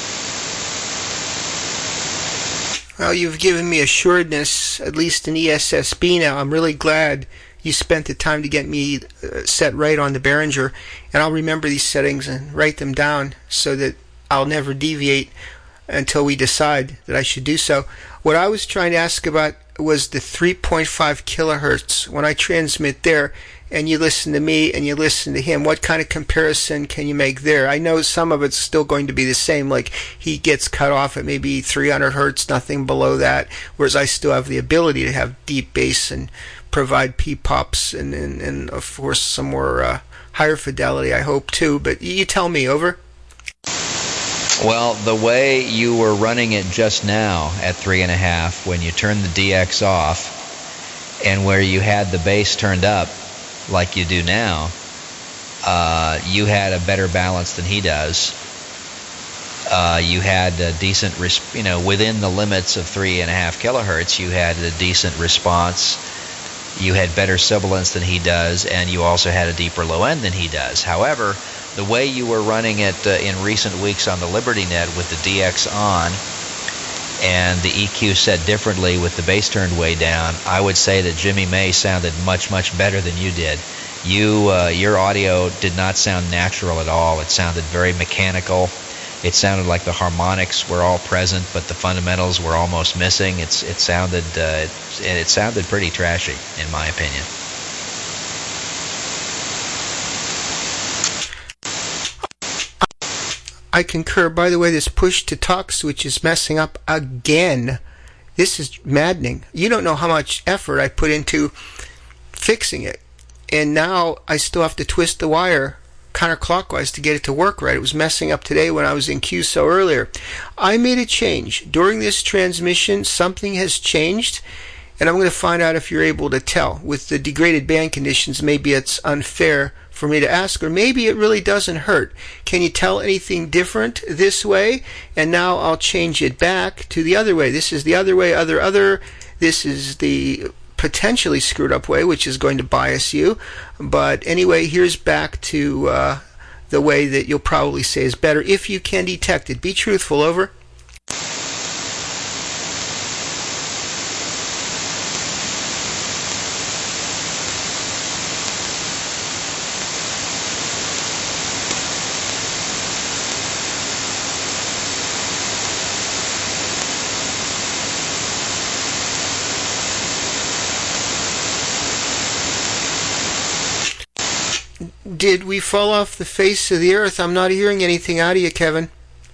Well, you've given me assuredness, at least in E S S B now. I'm really glad you spent the time to get me uh, set right on the Behringer, and I'll remember these settings and write them down so that I'll never deviate until we decide that I should do so. What I was trying to ask about was the three point five kilohertz. When I transmit there, and you listen to me and you listen to him, what kind of comparison can you make there? I know some of it's still going to be the same, like he gets cut off at maybe three hundred hertz, nothing below that, whereas I still have the ability to have deep bass and provide P-pops and, and, and of course some more uh, higher fidelity, I hope, too. But you tell me. Over. Well, the way you were running it just now at three and a half, when you turned the D X off, and where you had the bass turned up like you do now, uh, you had a better balance than he does. Uh, you had a decent, res- you know, within the limits of three and a half kilohertz, you had a decent response. You had better sibilance than he does, and you also had a deeper low end than he does. However, the way you were running it uh, in recent weeks on the LibertyNet with the D X on, and the E Q set differently with the bass turned way down, I would say that Jimmy May sounded much, much better than you did. You, uh, your audio did not sound natural at all. It sounded very mechanical. It sounded like the harmonics were all present, but the fundamentals were almost missing. It's, it sounded, uh, it, it sounded pretty trashy, in my opinion. I concur. By the way, this push to talk switch is messing up again. This is maddening. You don't know how much effort I put into fixing it. And now I still have to twist the wire counterclockwise to get it to work right. It was messing up today when I was in Q S O earlier. I made a change. During this transmission, something has changed, and I'm going to find out if you're able to tell. With the degraded band conditions, maybe it's unfair for me to ask, or maybe it really doesn't hurt. Can you tell anything different this way? And now I'll change it back to the other way. This is the other way, other, other. This is the potentially screwed up way, which is going to bias you. But anyway, here's back to uh, the way that you'll probably say is better if you can detect it. Be truthful. Over. Did we fall off the face of the earth? I'm not hearing anything out of you, Kevin.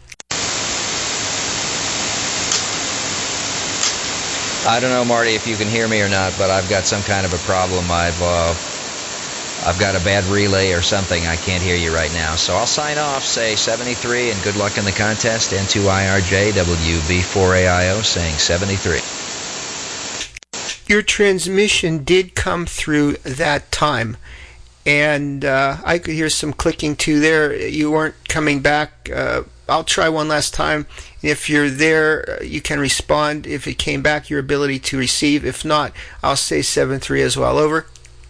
I don't know, Marty, if you can hear me or not, but I've got some kind of a problem. I've uh, I've got a bad relay or something. I can't hear you right now. So I'll sign off, say seventy-three, and good luck in the contest. N two I R J, W B four A I O, saying seventy-three. Your transmission did come through that time. And uh, I could hear some clicking too there. You weren't coming back. Uh, I'll try one last time. If you're there, you can respond. If it came back, your ability to receive. If not, I'll say seven three as well. Over.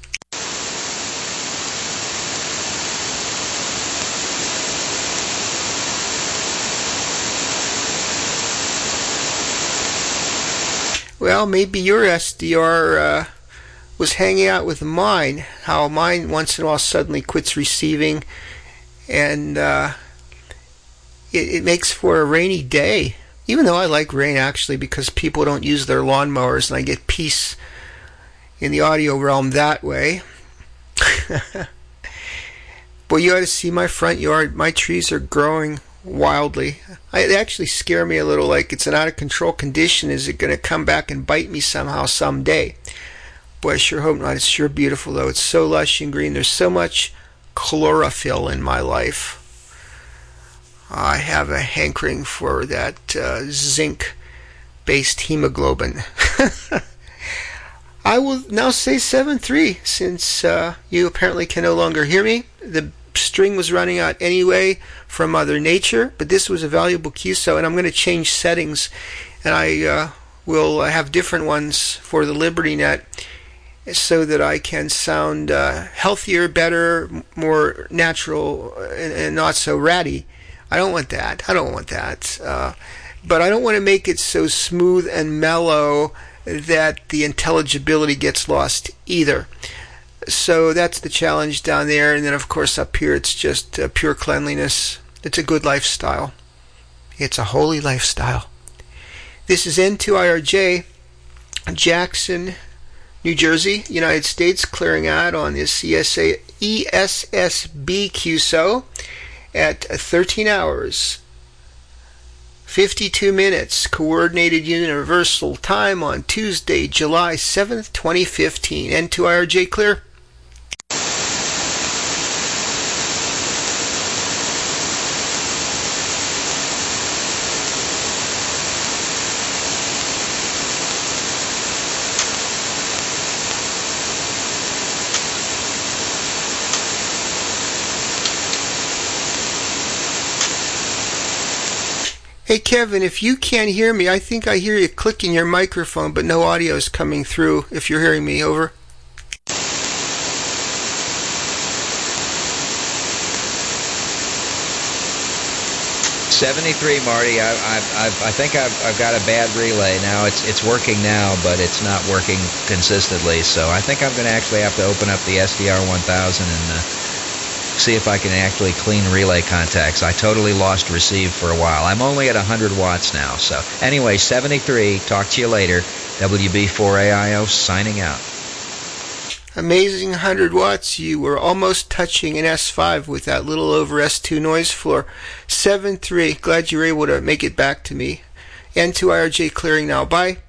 Well, maybe your S D R uh, was hanging out with mine. How mine once in a while suddenly quits receiving, and uh, it, it makes for a rainy day. Even though I like rain actually, because people don't use their lawnmowers, and I get peace in the audio realm that way. Boy, you ought to see my front yard. My trees are growing wildly. I, they actually scare me a little, like it's an out of control condition. Is it going to come back and bite me somehow someday? Boy, I sure hope not. It's sure beautiful though. It's so lush and green. There's so much chlorophyll in my life. I have a hankering for that uh, zinc-based hemoglobin. I will now say seven three, since uh, you apparently can no longer hear me. The string was running out anyway from Mother Nature, but this was a valuable Q S O, and I'm going to change settings, and I uh, will have different ones for the LibertyNet so that I can sound uh, healthier, better, more natural, and, and not so ratty. I don't want that. I don't want that. Uh, but I don't want to make it so smooth and mellow that the intelligibility gets lost either. So that's the challenge down there. And then, of course, up here it's just uh, pure cleanliness. It's a good lifestyle. It's a holy lifestyle. This is N two I R J, Jackson, New Jersey, United States, clearing out on this E S A, E S S B Q S O at thirteen hours, fifty-two minutes, Coordinated Universal Time on Tuesday, July seventh, twenty fifteen. N two I R J clear. Hey Kevin, if you can't hear me, I think I hear you clicking your microphone, but no audio is coming through. If you're hearing me, over. seventy-three, Marty. I, I, I, I think I've, I've got a bad relay now. It's it's working now, but it's not working consistently. So I think I'm going to actually have to open up the S D R one thousand and uh, see if I can actually clean relay contacts. I totally lost receive for a while. I'm only at one hundred watts now. So anyway, seventy-three. Talk to you later. W B four A I O signing out. Amazing one hundred watts. You were almost touching an S five with that little over S two noise floor. seven three. Glad you were able to make it back to me. N two I R J clearing now. Bye.